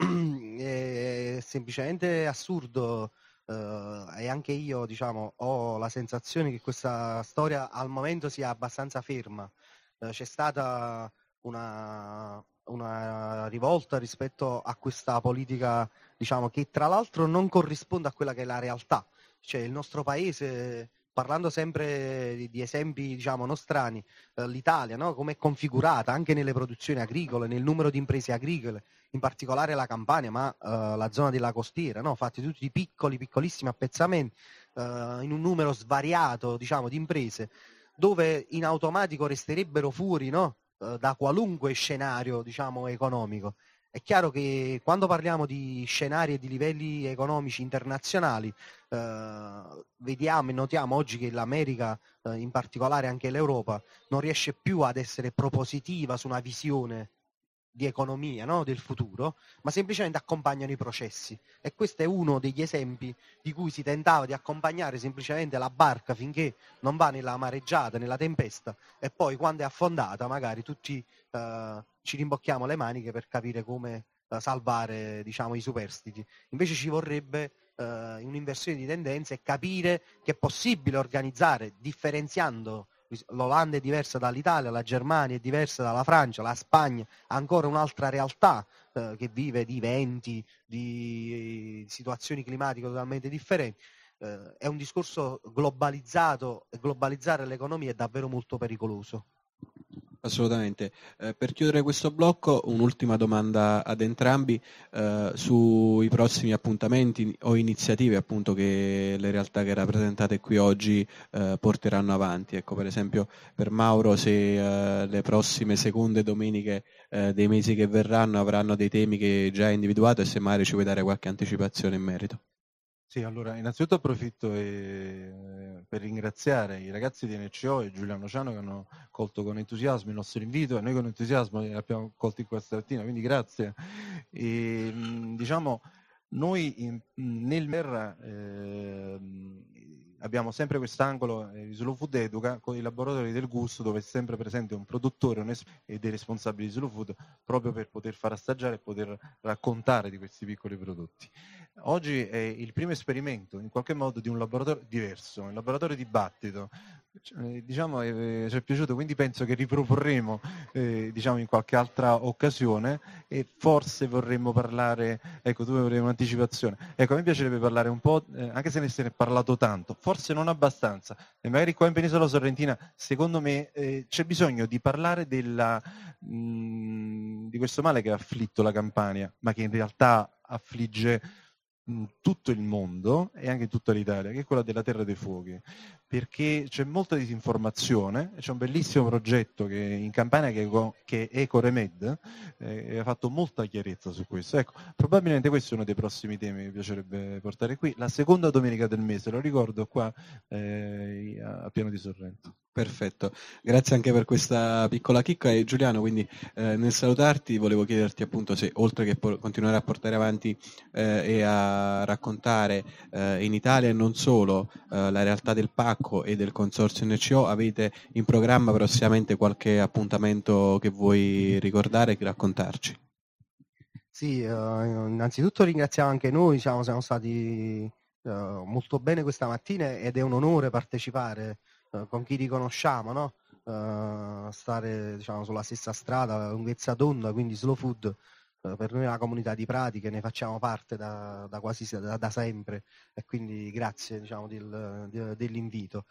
è semplicemente assurdo. Uh, e anche io diciamo ho la sensazione che questa storia al momento sia abbastanza ferma. Uh, c'è stata una, una rivolta rispetto a questa politica, diciamo, che tra l'altro non corrisponde a quella che è la realtà. Cioè il nostro paese, parlando sempre di, di esempi diciamo nostrani, uh, l'Italia, no? Come è configurata anche nelle produzioni agricole, nel numero di imprese agricole, in particolare la Campania, ma uh, la zona della costiera, no? Fatti tutti di piccoli, piccolissimi appezzamenti, uh, in un numero svariato, diciamo, di imprese, dove in automatico resterebbero fuori, no? uh, da qualunque scenario, diciamo, economico. È chiaro che quando parliamo di scenari e di livelli economici internazionali, uh, vediamo e notiamo oggi che l'America, uh, in particolare anche l'Europa, non riesce più ad essere propositiva su una visione di economia, no? Del futuro, ma semplicemente accompagnano i processi, e questo è uno degli esempi di cui si tentava di accompagnare semplicemente la barca finché non va nella mareggiata, nella tempesta, e poi quando è affondata magari tutti uh, ci rimbocchiamo le maniche per capire come uh, salvare, diciamo, i superstiti. Invece ci vorrebbe uh, un'inversione di tendenze e capire che è possibile organizzare differenziando. L'Olanda è diversa dall'Italia, la Germania è diversa dalla Francia, la Spagna ha ancora un'altra realtà eh, che vive di venti, di situazioni climatiche totalmente differenti. Eh, è un discorso globalizzato e globalizzare l'economia è davvero molto pericoloso. Assolutamente. Eh, per chiudere questo blocco, un'ultima domanda ad entrambi eh, sui prossimi appuntamenti o iniziative appunto che le realtà che rappresentate qui oggi eh, porteranno avanti. Ecco, per esempio per Mauro, se eh, le prossime seconde domeniche eh, dei mesi che verranno avranno dei temi che già hai individuato e se magari ci vuoi dare qualche anticipazione in merito. Sì, allora innanzitutto approfitto e, per ringraziare i ragazzi di N C O e Giuliano Ciano che hanno colto con entusiasmo il nostro invito e noi con entusiasmo li abbiamo colti questa mattina, quindi grazie. E, diciamo, noi in, nel M E R eh, abbiamo sempre quest'angolo eh, di Slow Food Educa con i laboratori del gusto dove è sempre presente un produttore un es- e dei responsabili di Slow Food proprio per poter far assaggiare e poter raccontare di questi piccoli prodotti. Oggi è il primo esperimento in qualche modo di un laboratorio diverso, un laboratorio dibattito, eh, diciamo eh, ci è piaciuto, quindi penso che riproporremo eh, diciamo in qualche altra occasione e forse vorremmo parlare, ecco tu vorrei un'anticipazione, ecco a me piacerebbe parlare un po', eh, anche se ne se ne è parlato tanto, forse non abbastanza, e magari qua in Penisola Sorrentina secondo me eh, c'è bisogno di parlare della, mh, di questo male che ha afflitto la Campania, ma che in realtà affligge tutto il mondo e anche tutta l'Italia, che è quella della Terra dei Fuochi, perché c'è molta disinformazione, c'è un bellissimo progetto che in Campania che, che è EcoRemed eh, ha fatto molta chiarezza su questo. Ecco, probabilmente questo è uno dei prossimi temi che mi piacerebbe portare qui, la seconda domenica del mese, lo ricordo qua eh, a Piano di Sorrento. Perfetto, grazie anche per questa piccola chicca. E Giuliano, quindi eh, nel salutarti volevo chiederti appunto se oltre che por- continuare a portare avanti eh, e a raccontare eh, in Italia e non solo eh, la realtà del pacco e del consorzio N C O, avete in programma prossimamente qualche appuntamento che vuoi ricordare e raccontarci? Sì, eh, innanzitutto ringraziamo anche noi, diciamo, siamo stati eh, molto bene questa mattina ed è un onore partecipare con chi riconosciamo, no? Uh, stare diciamo sulla stessa strada, lunghezza d'onda, quindi Slow Food uh, per noi è una comunità di pratiche, ne facciamo parte da, da quasi da, da sempre e quindi grazie diciamo del, de, dell'invito.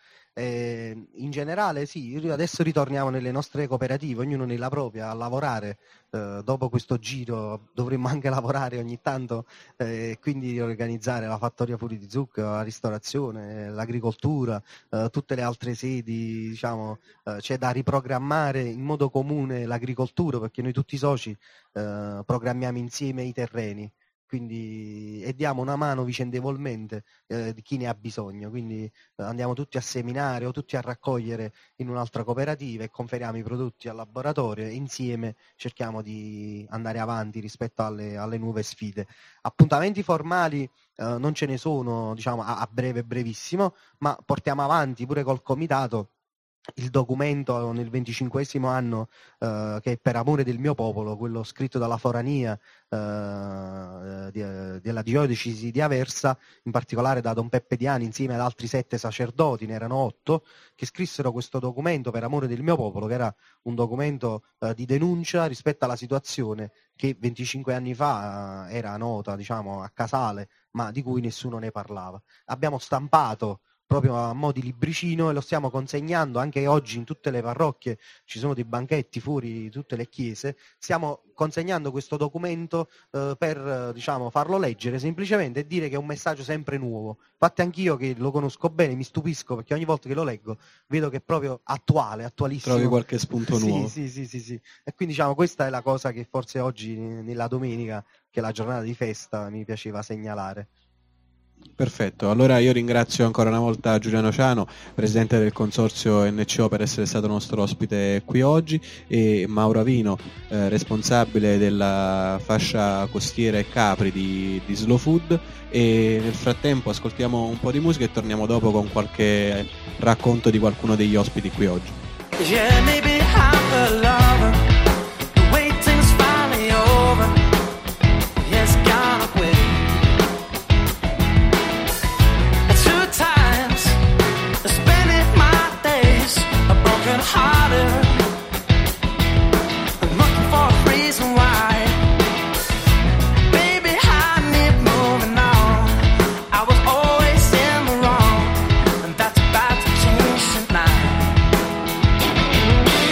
E in generale sì, adesso ritorniamo nelle nostre cooperative, ognuno nella propria, a lavorare. Uh, dopo questo giro dovremmo anche lavorare ogni tanto e eh, quindi organizzare la fattoria fuori di zucchero, la ristorazione, l'agricoltura, uh, tutte le altre sedi, diciamo, uh, c'è da riprogrammare in modo comune l'agricoltura perché noi tutti i soci uh, programmiamo insieme i terreni. Quindi, e diamo una mano vicendevolmente eh, di chi ne ha bisogno, quindi eh, andiamo tutti a seminare o tutti a raccogliere in un'altra cooperativa e conferiamo i prodotti al laboratorio e insieme cerchiamo di andare avanti rispetto alle, alle nuove sfide. Appuntamenti formali eh, non ce ne sono diciamo a, a breve brevissimo, ma portiamo avanti pure col comitato il documento nel venticinquesimo anno eh, che è Per amore del mio popolo, quello scritto dalla Forania eh, di, della diocesi di Aversa, in particolare da Don Peppe Diani insieme ad altri sette sacerdoti, ne erano otto, che scrissero questo documento Per amore del mio popolo, che era un documento eh, di denuncia rispetto alla situazione che venticinque anni fa eh, era nota diciamo a Casale, ma di cui nessuno ne parlava. Abbiamo stampato proprio a mo' di libricino e lo stiamo consegnando anche oggi in tutte le parrocchie, ci sono dei banchetti fuori tutte le chiese, stiamo consegnando questo documento eh, per diciamo farlo leggere semplicemente e dire che è un messaggio sempre nuovo. Infatti anch'io che lo conosco bene mi stupisco perché ogni volta che lo leggo vedo che è proprio attuale, attualissimo. Trovi qualche spunto nuovo. Sì, sì, sì, sì, sì. E quindi diciamo questa è la cosa che forse oggi nella domenica, che è la giornata di festa, mi piaceva segnalare. Perfetto, allora io ringrazio ancora una volta Giuliano Ciano, presidente del consorzio N C O, per essere stato nostro ospite qui oggi, e Mauro Avino, eh, responsabile della fascia costiera e Capri di, di Slow Food, e nel frattempo ascoltiamo un po' di musica e torniamo dopo con qualche racconto di qualcuno degli ospiti qui oggi. Yeah, maybe I'm a lover. The waiting's finally over. Yes, gone away. Two times spending my days a broken hearted. I'm looking for a reason why. Baby, I need moving on. I was always in the wrong, and that's about to change tonight.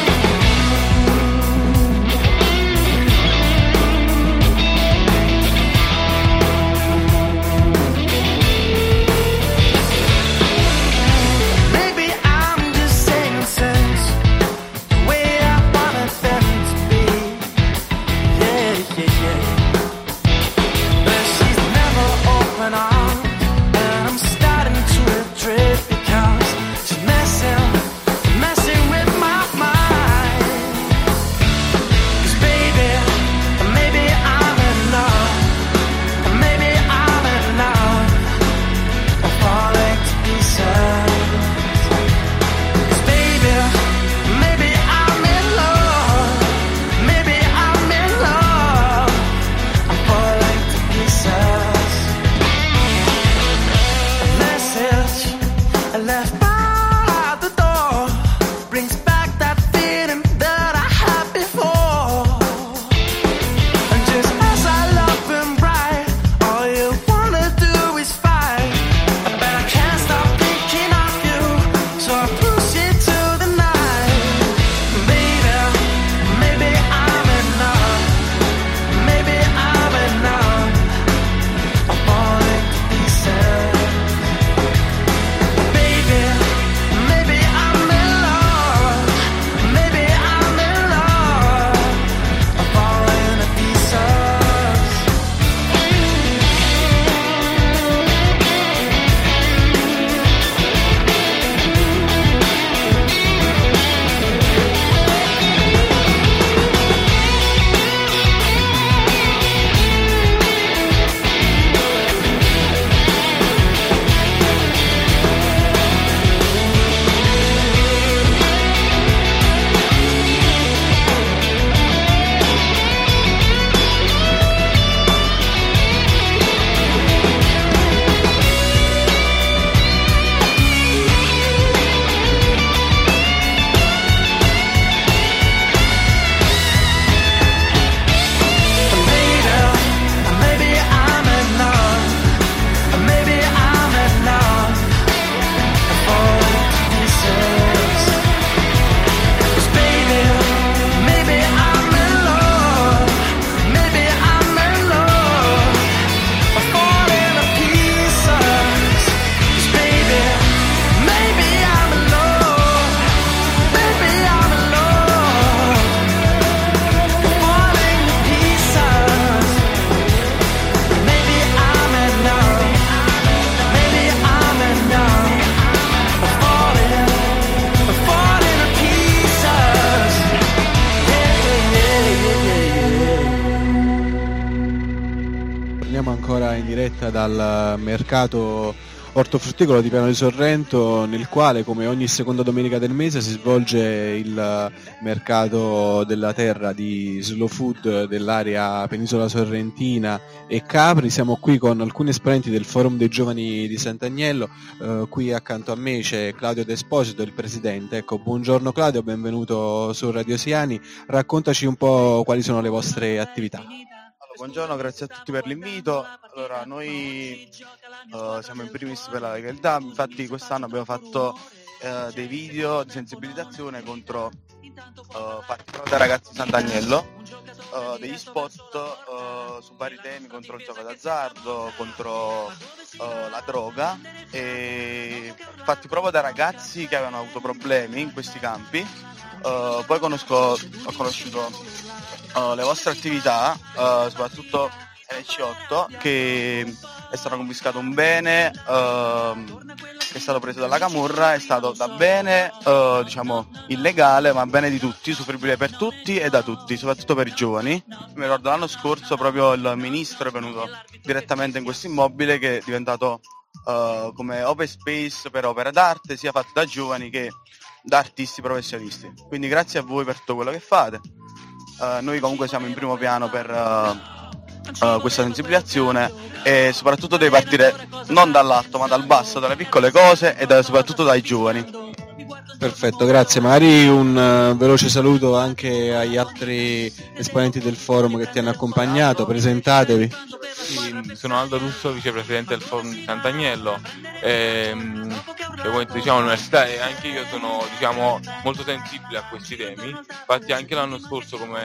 diretta dal mercato ortofrutticolo di Piano di Sorrento, nel quale, come ogni seconda domenica del mese, si svolge il mercato della terra di Slow Food dell'area Penisola Sorrentina e Capri. Siamo qui con alcuni esponenti del Forum dei Giovani di Sant'Agnello. Eh, qui accanto a me c'è Claudio D'Esposito, il presidente. Ecco, buongiorno Claudio, benvenuto su Radio Siani. Raccontaci un po' quali sono le vostre attività. Buongiorno, grazie a tutti per l'invito. Allora, noi uh, siamo in primis per la legalità, infatti quest'anno abbiamo fatto uh, dei video di sensibilizzazione contro uh, fatti da ragazzi di Sant'Agnello, uh, degli spot uh, su vari temi contro il gioco d'azzardo, contro uh, la droga, e fatti proprio da ragazzi che avevano avuto problemi in questi campi. Uh, poi conosco, ho conosciuto Uh, le vostre attività, uh, soprattutto N C otto, che è stato confiscato un bene uh, che è stato preso dalla camorra, è stato da bene uh, diciamo illegale, ma bene di tutti, soffribile per tutti e da tutti, soprattutto per i giovani. Mi ricordo l'anno scorso proprio il ministro è venuto direttamente in questo immobile, che è diventato uh, come open space per opere d'arte, sia fatte da giovani che da artisti professionisti. Quindi grazie a voi per tutto quello che fate. Uh, noi comunque siamo in primo piano per uh, uh, questa sensibilizzazione, e soprattutto deve partire non dall'alto ma dal basso, dalle piccole cose e da, soprattutto dai giovani. Perfetto, grazie. Magari un uh, veloce saluto anche agli altri esponenti del forum che ti hanno accompagnato, presentatevi. Sì, sono Aldo Russo, vicepresidente del Forum di Sant'Agnello, ehm, diciamo all'università, e anche io sono diciamo molto sensibile a questi temi. Infatti anche l'anno scorso, come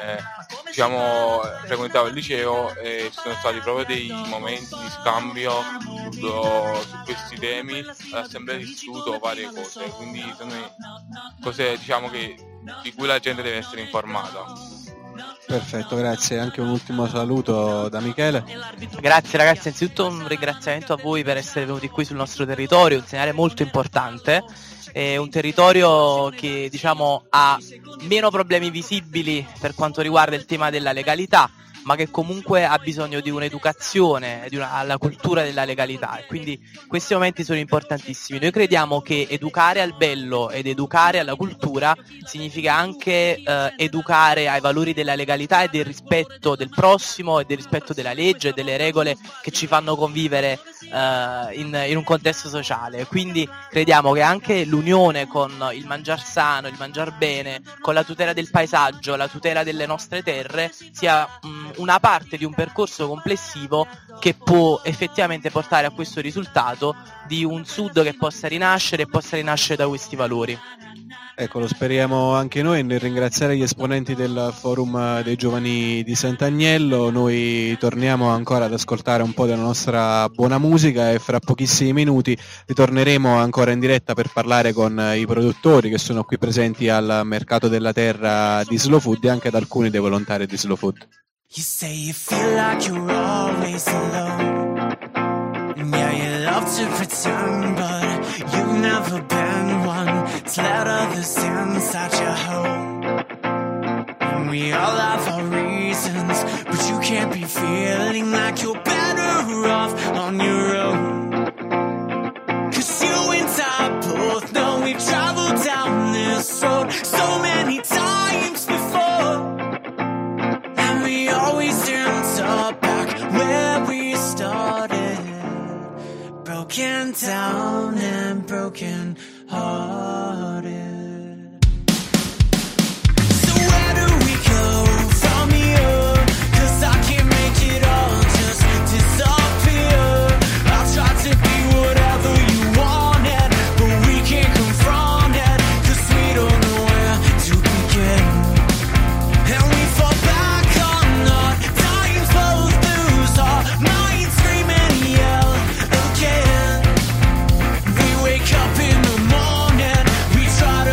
diciamo frequentavo il liceo, e ci sono stati proprio dei momenti di scambio su, su questi temi, all'assemblea di istituto, varie cose, quindi sono cose diciamo che di cui la gente deve essere informata. Perfetto, grazie. Anche un ultimo saluto da Michele. Grazie ragazzi, innanzitutto un ringraziamento a voi per essere venuti qui sul nostro territorio, un segnale molto importante. È un territorio che diciamo ha meno problemi visibili per quanto riguarda il tema della legalità, ma che comunque ha bisogno di un'educazione, di una, alla cultura della legalità, e quindi questi momenti sono importantissimi. Noi crediamo che educare al bello ed educare alla cultura significa anche eh, educare ai valori della legalità e del rispetto del prossimo e del rispetto della legge e delle regole che ci fanno convivere eh, in, in un contesto sociale. Quindi crediamo che anche l'unione con il mangiar sano, il mangiar bene, con la tutela del paesaggio, la tutela delle nostre terre sia mh, una parte di un percorso complessivo che può effettivamente portare a questo risultato di un Sud che possa rinascere e possa rinascere da questi valori. Ecco, lo speriamo anche noi. Nel ringraziare gli esponenti del Forum dei Giovani di Sant'Agnello, noi torniamo ancora ad ascoltare un po' della nostra buona musica, e fra pochissimi minuti ritorneremo ancora in diretta per parlare con i produttori che sono qui presenti al mercato della terra di Slow Food e anche ad alcuni dei volontari di Slow Food. You say you feel like you're always alone. Yeah, you love to pretend, but you've never been one to let others inside your home. And we all have our reasons, but you can't be feeling like you're better off on your own. Cause you and I both know we've traveled down this road so many times before. We always end up back where we started, broken down and broken hearted. So where do we go from here? Cause I can't make it all just disappear. I'll try to be whatever you wanted, but we can't confront it, cause we don't know where to begin. And we fall back up in the morning, we try to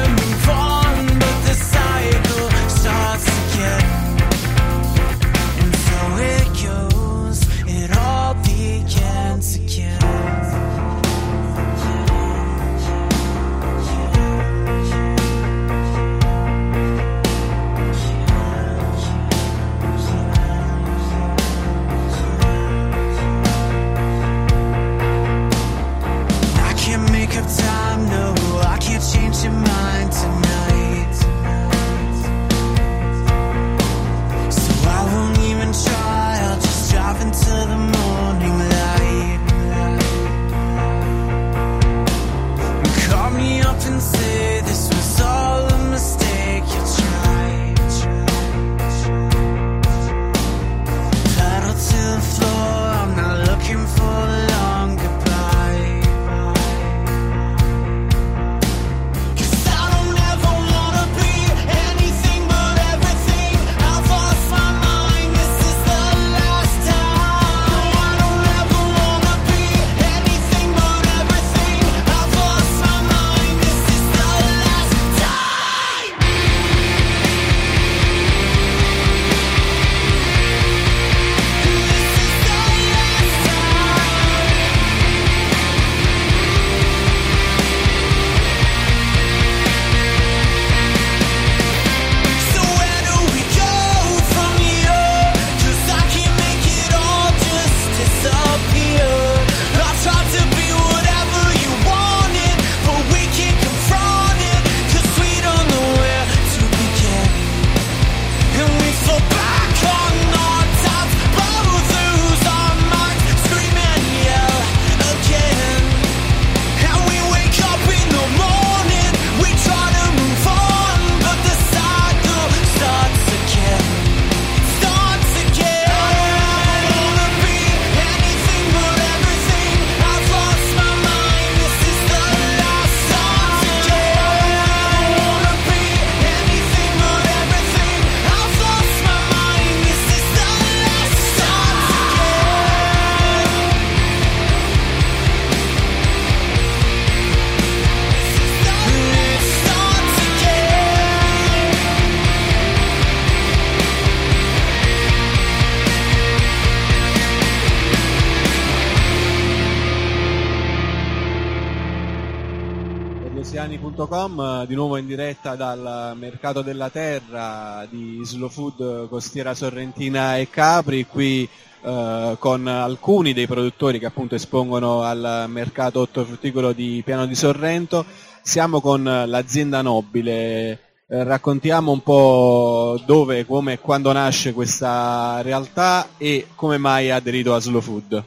domani punto com, di nuovo in diretta dal Mercato della Terra di Slow Food Costiera Sorrentina e Capri, qui eh, con alcuni dei produttori che appunto espongono al mercato ortofrutticolo di Piano di Sorrento. Siamo con l'azienda Nobile. Eh, raccontiamo un po' dove, come e quando nasce questa realtà e come mai ha aderito a Slow Food.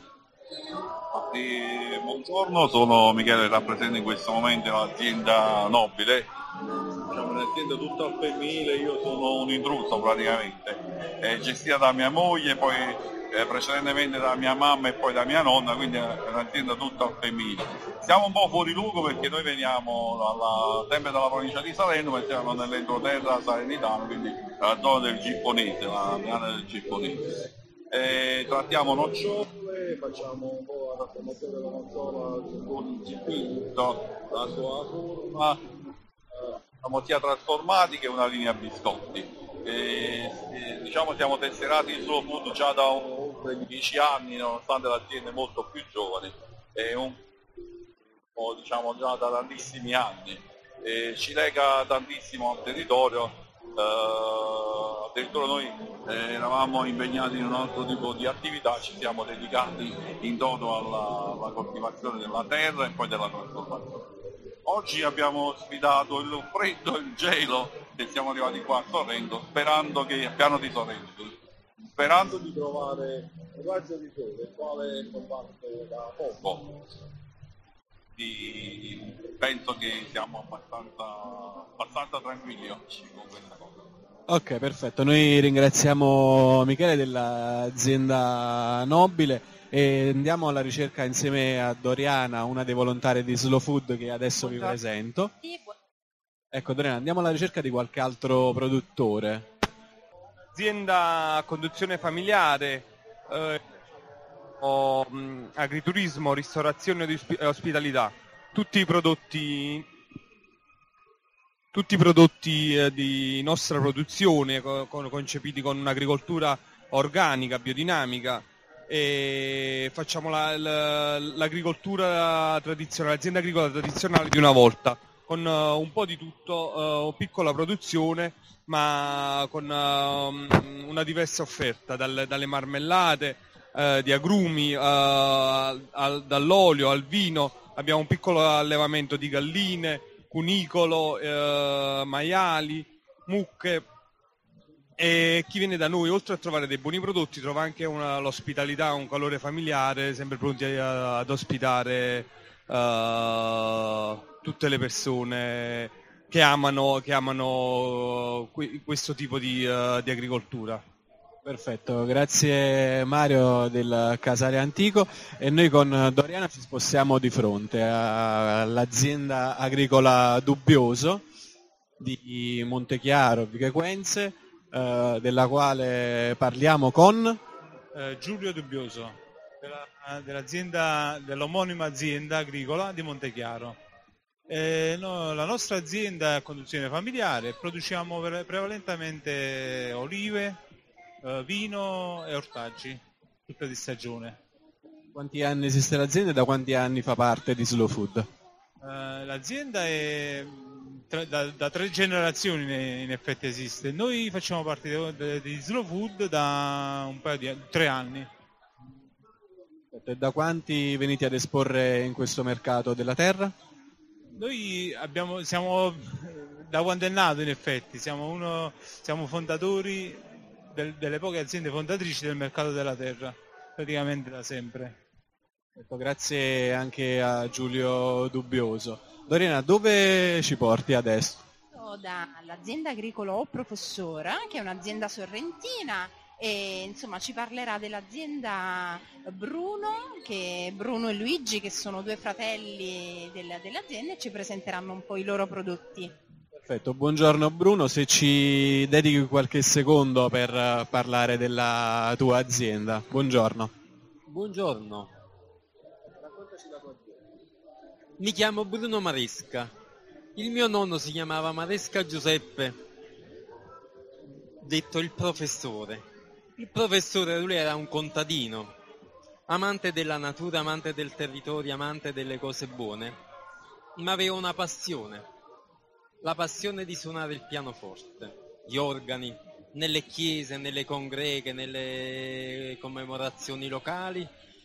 Eh, buongiorno, sono Michele, rappresento in questo momento l'azienda Nobile, diciamo un'azienda tutta al femminile. Io sono un intruso praticamente, è gestita da mia moglie, poi eh, precedentemente da mia mamma e poi da mia nonna, quindi è un'azienda tutta al femminile. Siamo un po' fuori luogo perché noi veniamo dalla, sempre dalla provincia di Salerno, ma siamo nell'entroterra salernitano, quindi la zona del Gipponese, la piana del Gipponese. Eh, trattiamo nocciole, facciamo un po' la trasformazione della nocciola con il circuito, la sua forma, eh, siamo sia trasformati che una linea biscotti. Eh, eh, diciamo siamo tesserati in Slow Food già da oltre dieci anni, nonostante l'azienda è molto più giovane, è un po' diciamo già da tantissimi anni, eh, ci lega tantissimo al territorio. Uh, addirittura noi eh, eravamo impegnati in un altro tipo di attività, ci siamo dedicati in toto alla, alla coltivazione della terra e poi della trasformazione. Oggi abbiamo sfidato il freddo e il gelo e siamo arrivati qua a Sorrento sperando che, a Piano di Sorrento, sperando di trovare un raggio di sole, il quale è comparso da poco. Di, penso che siamo abbastanza, abbastanza tranquilli oggi con questa cosa. Ok, perfetto. Noi ringraziamo Michele dell'azienda Nobile e andiamo alla ricerca insieme a Doriana, una dei volontari di Slow Food che adesso vi presento. Ecco Doriana, andiamo alla ricerca di qualche altro produttore. Azienda a conduzione familiare, eh, o, mh, agriturismo, ristorazione e ospitalità, tutti i prodotti, tutti i prodotti eh, di nostra produzione, co- con, concepiti con un'agricoltura organica, biodinamica, e facciamo la, la, l'agricoltura tradizionale, l'azienda agricola tradizionale di una volta, con uh, un po' di tutto, uh, piccola produzione, ma con uh, una diversa offerta, dal, dalle marmellate, Uh, di agrumi, uh, al, dall'olio al vino. Abbiamo un piccolo allevamento di galline, cunicolo, uh, maiali, mucche, e chi viene da noi, oltre a trovare dei buoni prodotti, trova anche una, l'ospitalità, un calore familiare, sempre pronti a, ad ospitare uh, tutte le persone che amano, che amano que- questo tipo di, uh, di agricoltura. Perfetto, grazie Mario del Casale Antico, e noi con Doriana ci spostiamo di fronte all'azienda agricola Dubbioso di Montechiaro, Vichequenze, eh, della quale parliamo con eh, Giulio Dubbioso, della, dell'azienda, dell'omonima azienda agricola di Montechiaro. Eh, no, la nostra azienda è a conduzione familiare, produciamo pre- prevalentemente olive, Uh, vino e ortaggi, tutta di stagione. Quanti anni esiste l'azienda e da quanti anni fa parte di Slow Food? Uh, l'azienda è tra, da, da tre generazioni in, in effetti esiste. Noi facciamo parte di, di Slow Food da un paio di tre anni. E da quanti venite ad esporre in questo mercato della terra? Noi abbiamo, siamo da quando è nato in effetti, siamo, uno, siamo fondatori delle poche aziende fondatrici del mercato della terra, praticamente da sempre. Ecco, grazie anche a Giulio Dubbioso. Doriana, dove ci porti adesso? Dall'azienda agricola O Professora, che è un'azienda sorrentina, e insomma ci parlerà dell'azienda Bruno, che Bruno e Luigi, che sono due fratelli del, dell'azienda, e ci presenteranno un po' i loro prodotti. Perfetto, buongiorno Bruno, se ci dedichi qualche secondo per parlare della tua azienda. Buongiorno. Buongiorno. Raccontaci la tua azienda. Mi chiamo Bruno Maresca. Il mio nonno si chiamava Maresca Giuseppe, detto il professore. Il professore, lui era un contadino, amante della natura, amante del territorio, amante delle cose buone, ma aveva una passione. la passione di suonare il pianoforte, gli organi, nelle chiese, nelle congreghe, nelle commemorazioni locali.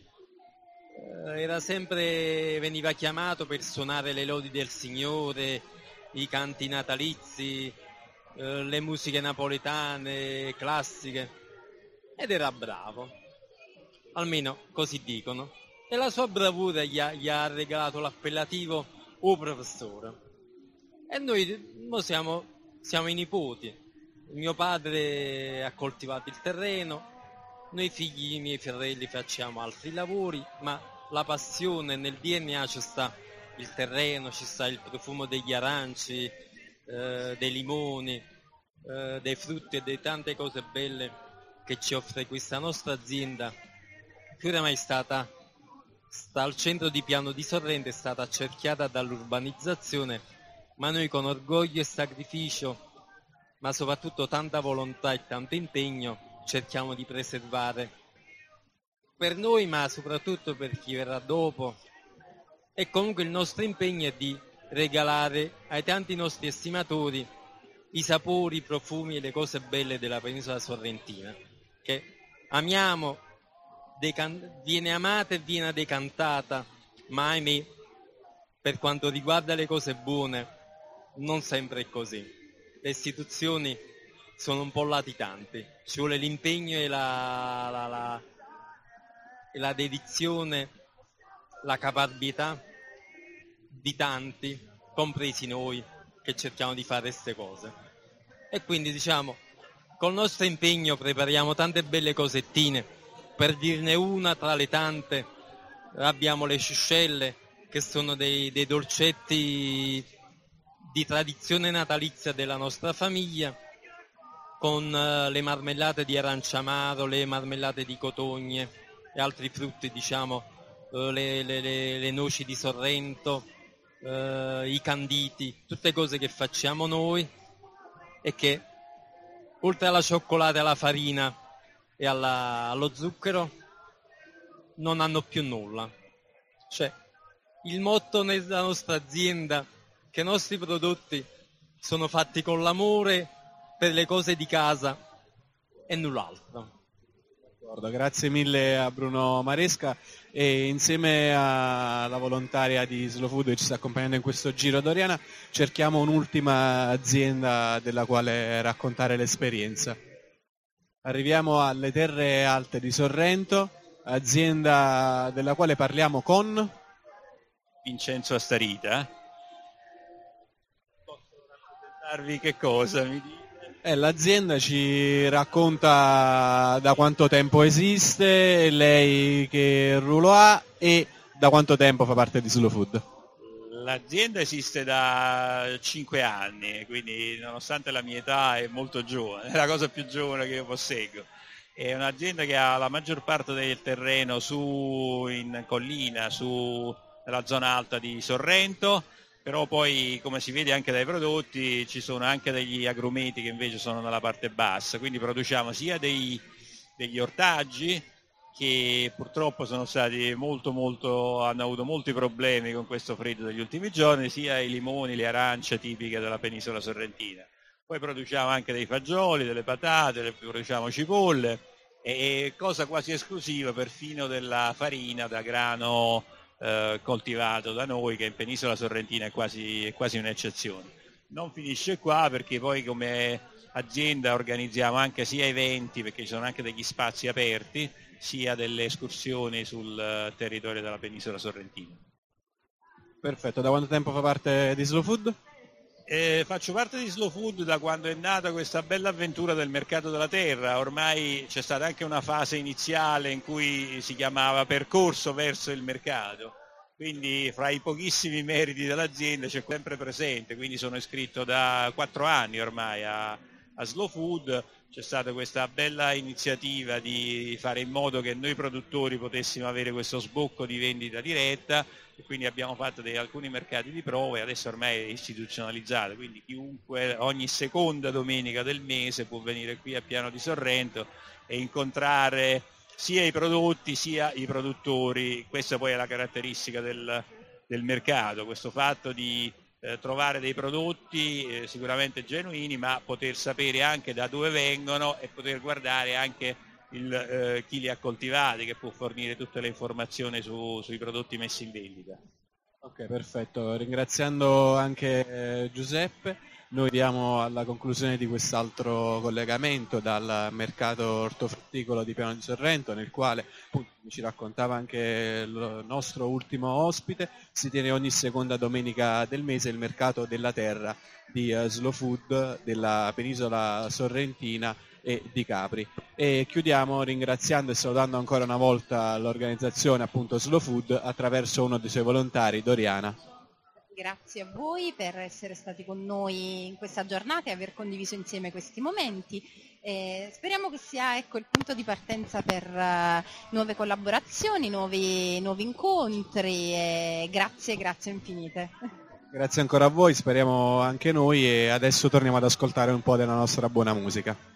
Eh, era sempre, veniva chiamato per suonare le lodi del Signore, i canti natalizi, eh, le musiche napoletane, classiche, ed era bravo, almeno così dicono. E la sua bravura gli ha, gli ha regalato l'appellativo "O professore". E noi mo siamo, siamo i nipoti. Mio padre ha coltivato il terreno, noi figli, i miei fratelli, facciamo altri lavori, ma la passione nel D N A ci sta il terreno, ci sta il profumo degli aranci, eh, dei limoni, eh, dei frutti e di tante cose belle che ci offre questa nostra azienda, che oramai è stata sta al centro di Piano di Sorrento, è stata accerchiata dall'urbanizzazione, ma noi con orgoglio e sacrificio, ma soprattutto tanta volontà e tanto impegno, cerchiamo di preservare per noi, ma soprattutto per chi verrà dopo. E comunque il nostro impegno è di regalare ai tanti nostri estimatori i sapori, i profumi e le cose belle della penisola sorrentina, che amiamo, decan- viene amata e viene decantata, ma ahimè, per quanto riguarda le cose buone, non sempre è così. Le istituzioni sono un po' latitanti, ci vuole l'impegno e la, la, la, e la dedizione, la caparbietà di tanti, compresi noi, che cerchiamo di fare queste cose. E quindi diciamo, col nostro impegno prepariamo tante belle cosettine. Per dirne una tra le tante, abbiamo le sciscelle, che sono dei, dei dolcetti di tradizione natalizia della nostra famiglia, con uh, le marmellate di aranciamaro, le marmellate di cotogne e altri frutti, diciamo, uh, le, le, le, le noci di Sorrento, uh, i canditi, tutte cose che facciamo noi e che, oltre alla cioccolata e alla farina e alla, allo zucchero, non hanno più nulla. Cioè, il motto della nostra azienda, che i nostri prodotti sono fatti con l'amore per le cose di casa e null'altro. D'accordo, grazie mille a Bruno Maresca, e insieme alla volontaria di Slow Food che ci sta accompagnando in questo giro ad Oriana cerchiamo un'ultima azienda della quale raccontare l'esperienza. Arriviamo alle Terre Alte di Sorrento, azienda della quale parliamo con Vincenzo Astarita. Che cosa mi dite? Eh, l'azienda ci racconta da quanto tempo esiste, lei che ruolo ha e da quanto tempo fa parte di Slow Food. L'azienda esiste da cinque anni, quindi nonostante la mia età è molto giovane, è la cosa più giovane che io posseggo. È un'azienda che ha la maggior parte del terreno su in collina, su nella zona alta di Sorrento, però poi, come si vede anche dai prodotti, ci sono anche degli agrumeti che invece sono nella parte bassa, quindi produciamo sia dei, degli ortaggi che purtroppo sono stati molto molto hanno avuto molti problemi con questo freddo degli ultimi giorni, sia i limoni, le arance tipiche della penisola sorrentina. Poi produciamo anche dei fagioli, delle patate, produciamo cipolle e, cosa quasi esclusiva, perfino della farina da grano eh, coltivato da noi, che in penisola sorrentina è quasi, è quasi un'eccezione. Non finisce qua, perché poi come azienda organizziamo anche sia eventi, perché ci sono anche degli spazi aperti, sia delle escursioni sul territorio della penisola sorrentina. Perfetto, da quanto tempo fa parte di Slow Food? Eh, faccio parte di Slow Food da quando è nata questa bella avventura del mercato della terra. Ormai c'è stata anche una fase iniziale in cui si chiamava percorso verso il mercato, quindi fra i pochissimi meriti dell'azienda c'è sempre presente, quindi sono iscritto da quattro anni ormai a, a Slow Food. C'è stata questa bella iniziativa di fare in modo che noi produttori potessimo avere questo sbocco di vendita diretta, e quindi abbiamo fatto dei, alcuni mercati di prova, e adesso ormai è istituzionalizzato, quindi chiunque ogni seconda domenica del mese può venire qui a Piano di Sorrento e incontrare sia i prodotti sia i produttori. Questa poi è la caratteristica del, del mercato, questo fatto di eh, trovare dei prodotti eh, sicuramente genuini, ma poter sapere anche da dove vengono e poter guardare anche il, eh, chi li ha coltivati, che può fornire tutte le informazioni su, sui prodotti messi in vendita. Ok, perfetto. Ringraziando anche eh, Giuseppe, noi diamo alla conclusione di quest'altro collegamento dal mercato ortofrutticolo di Piano di Sorrento, nel quale appunto ci raccontava anche il nostro ultimo ospite. Si tiene ogni seconda domenica del mese il mercato della terra di uh, Slow Food della penisola sorrentina e di Capri. E chiudiamo ringraziando e salutando ancora una volta l'organizzazione appunto Slow Food attraverso uno dei suoi volontari, Doriana. Grazie a voi per essere stati con noi in questa giornata e aver condiviso insieme questi momenti. Eh, speriamo che sia, ecco, il punto di partenza per uh, nuove collaborazioni, nuovi, nuovi incontri. E grazie, grazie infinite. Grazie ancora a voi, speriamo anche noi, e adesso torniamo ad ascoltare un po' della nostra buona musica.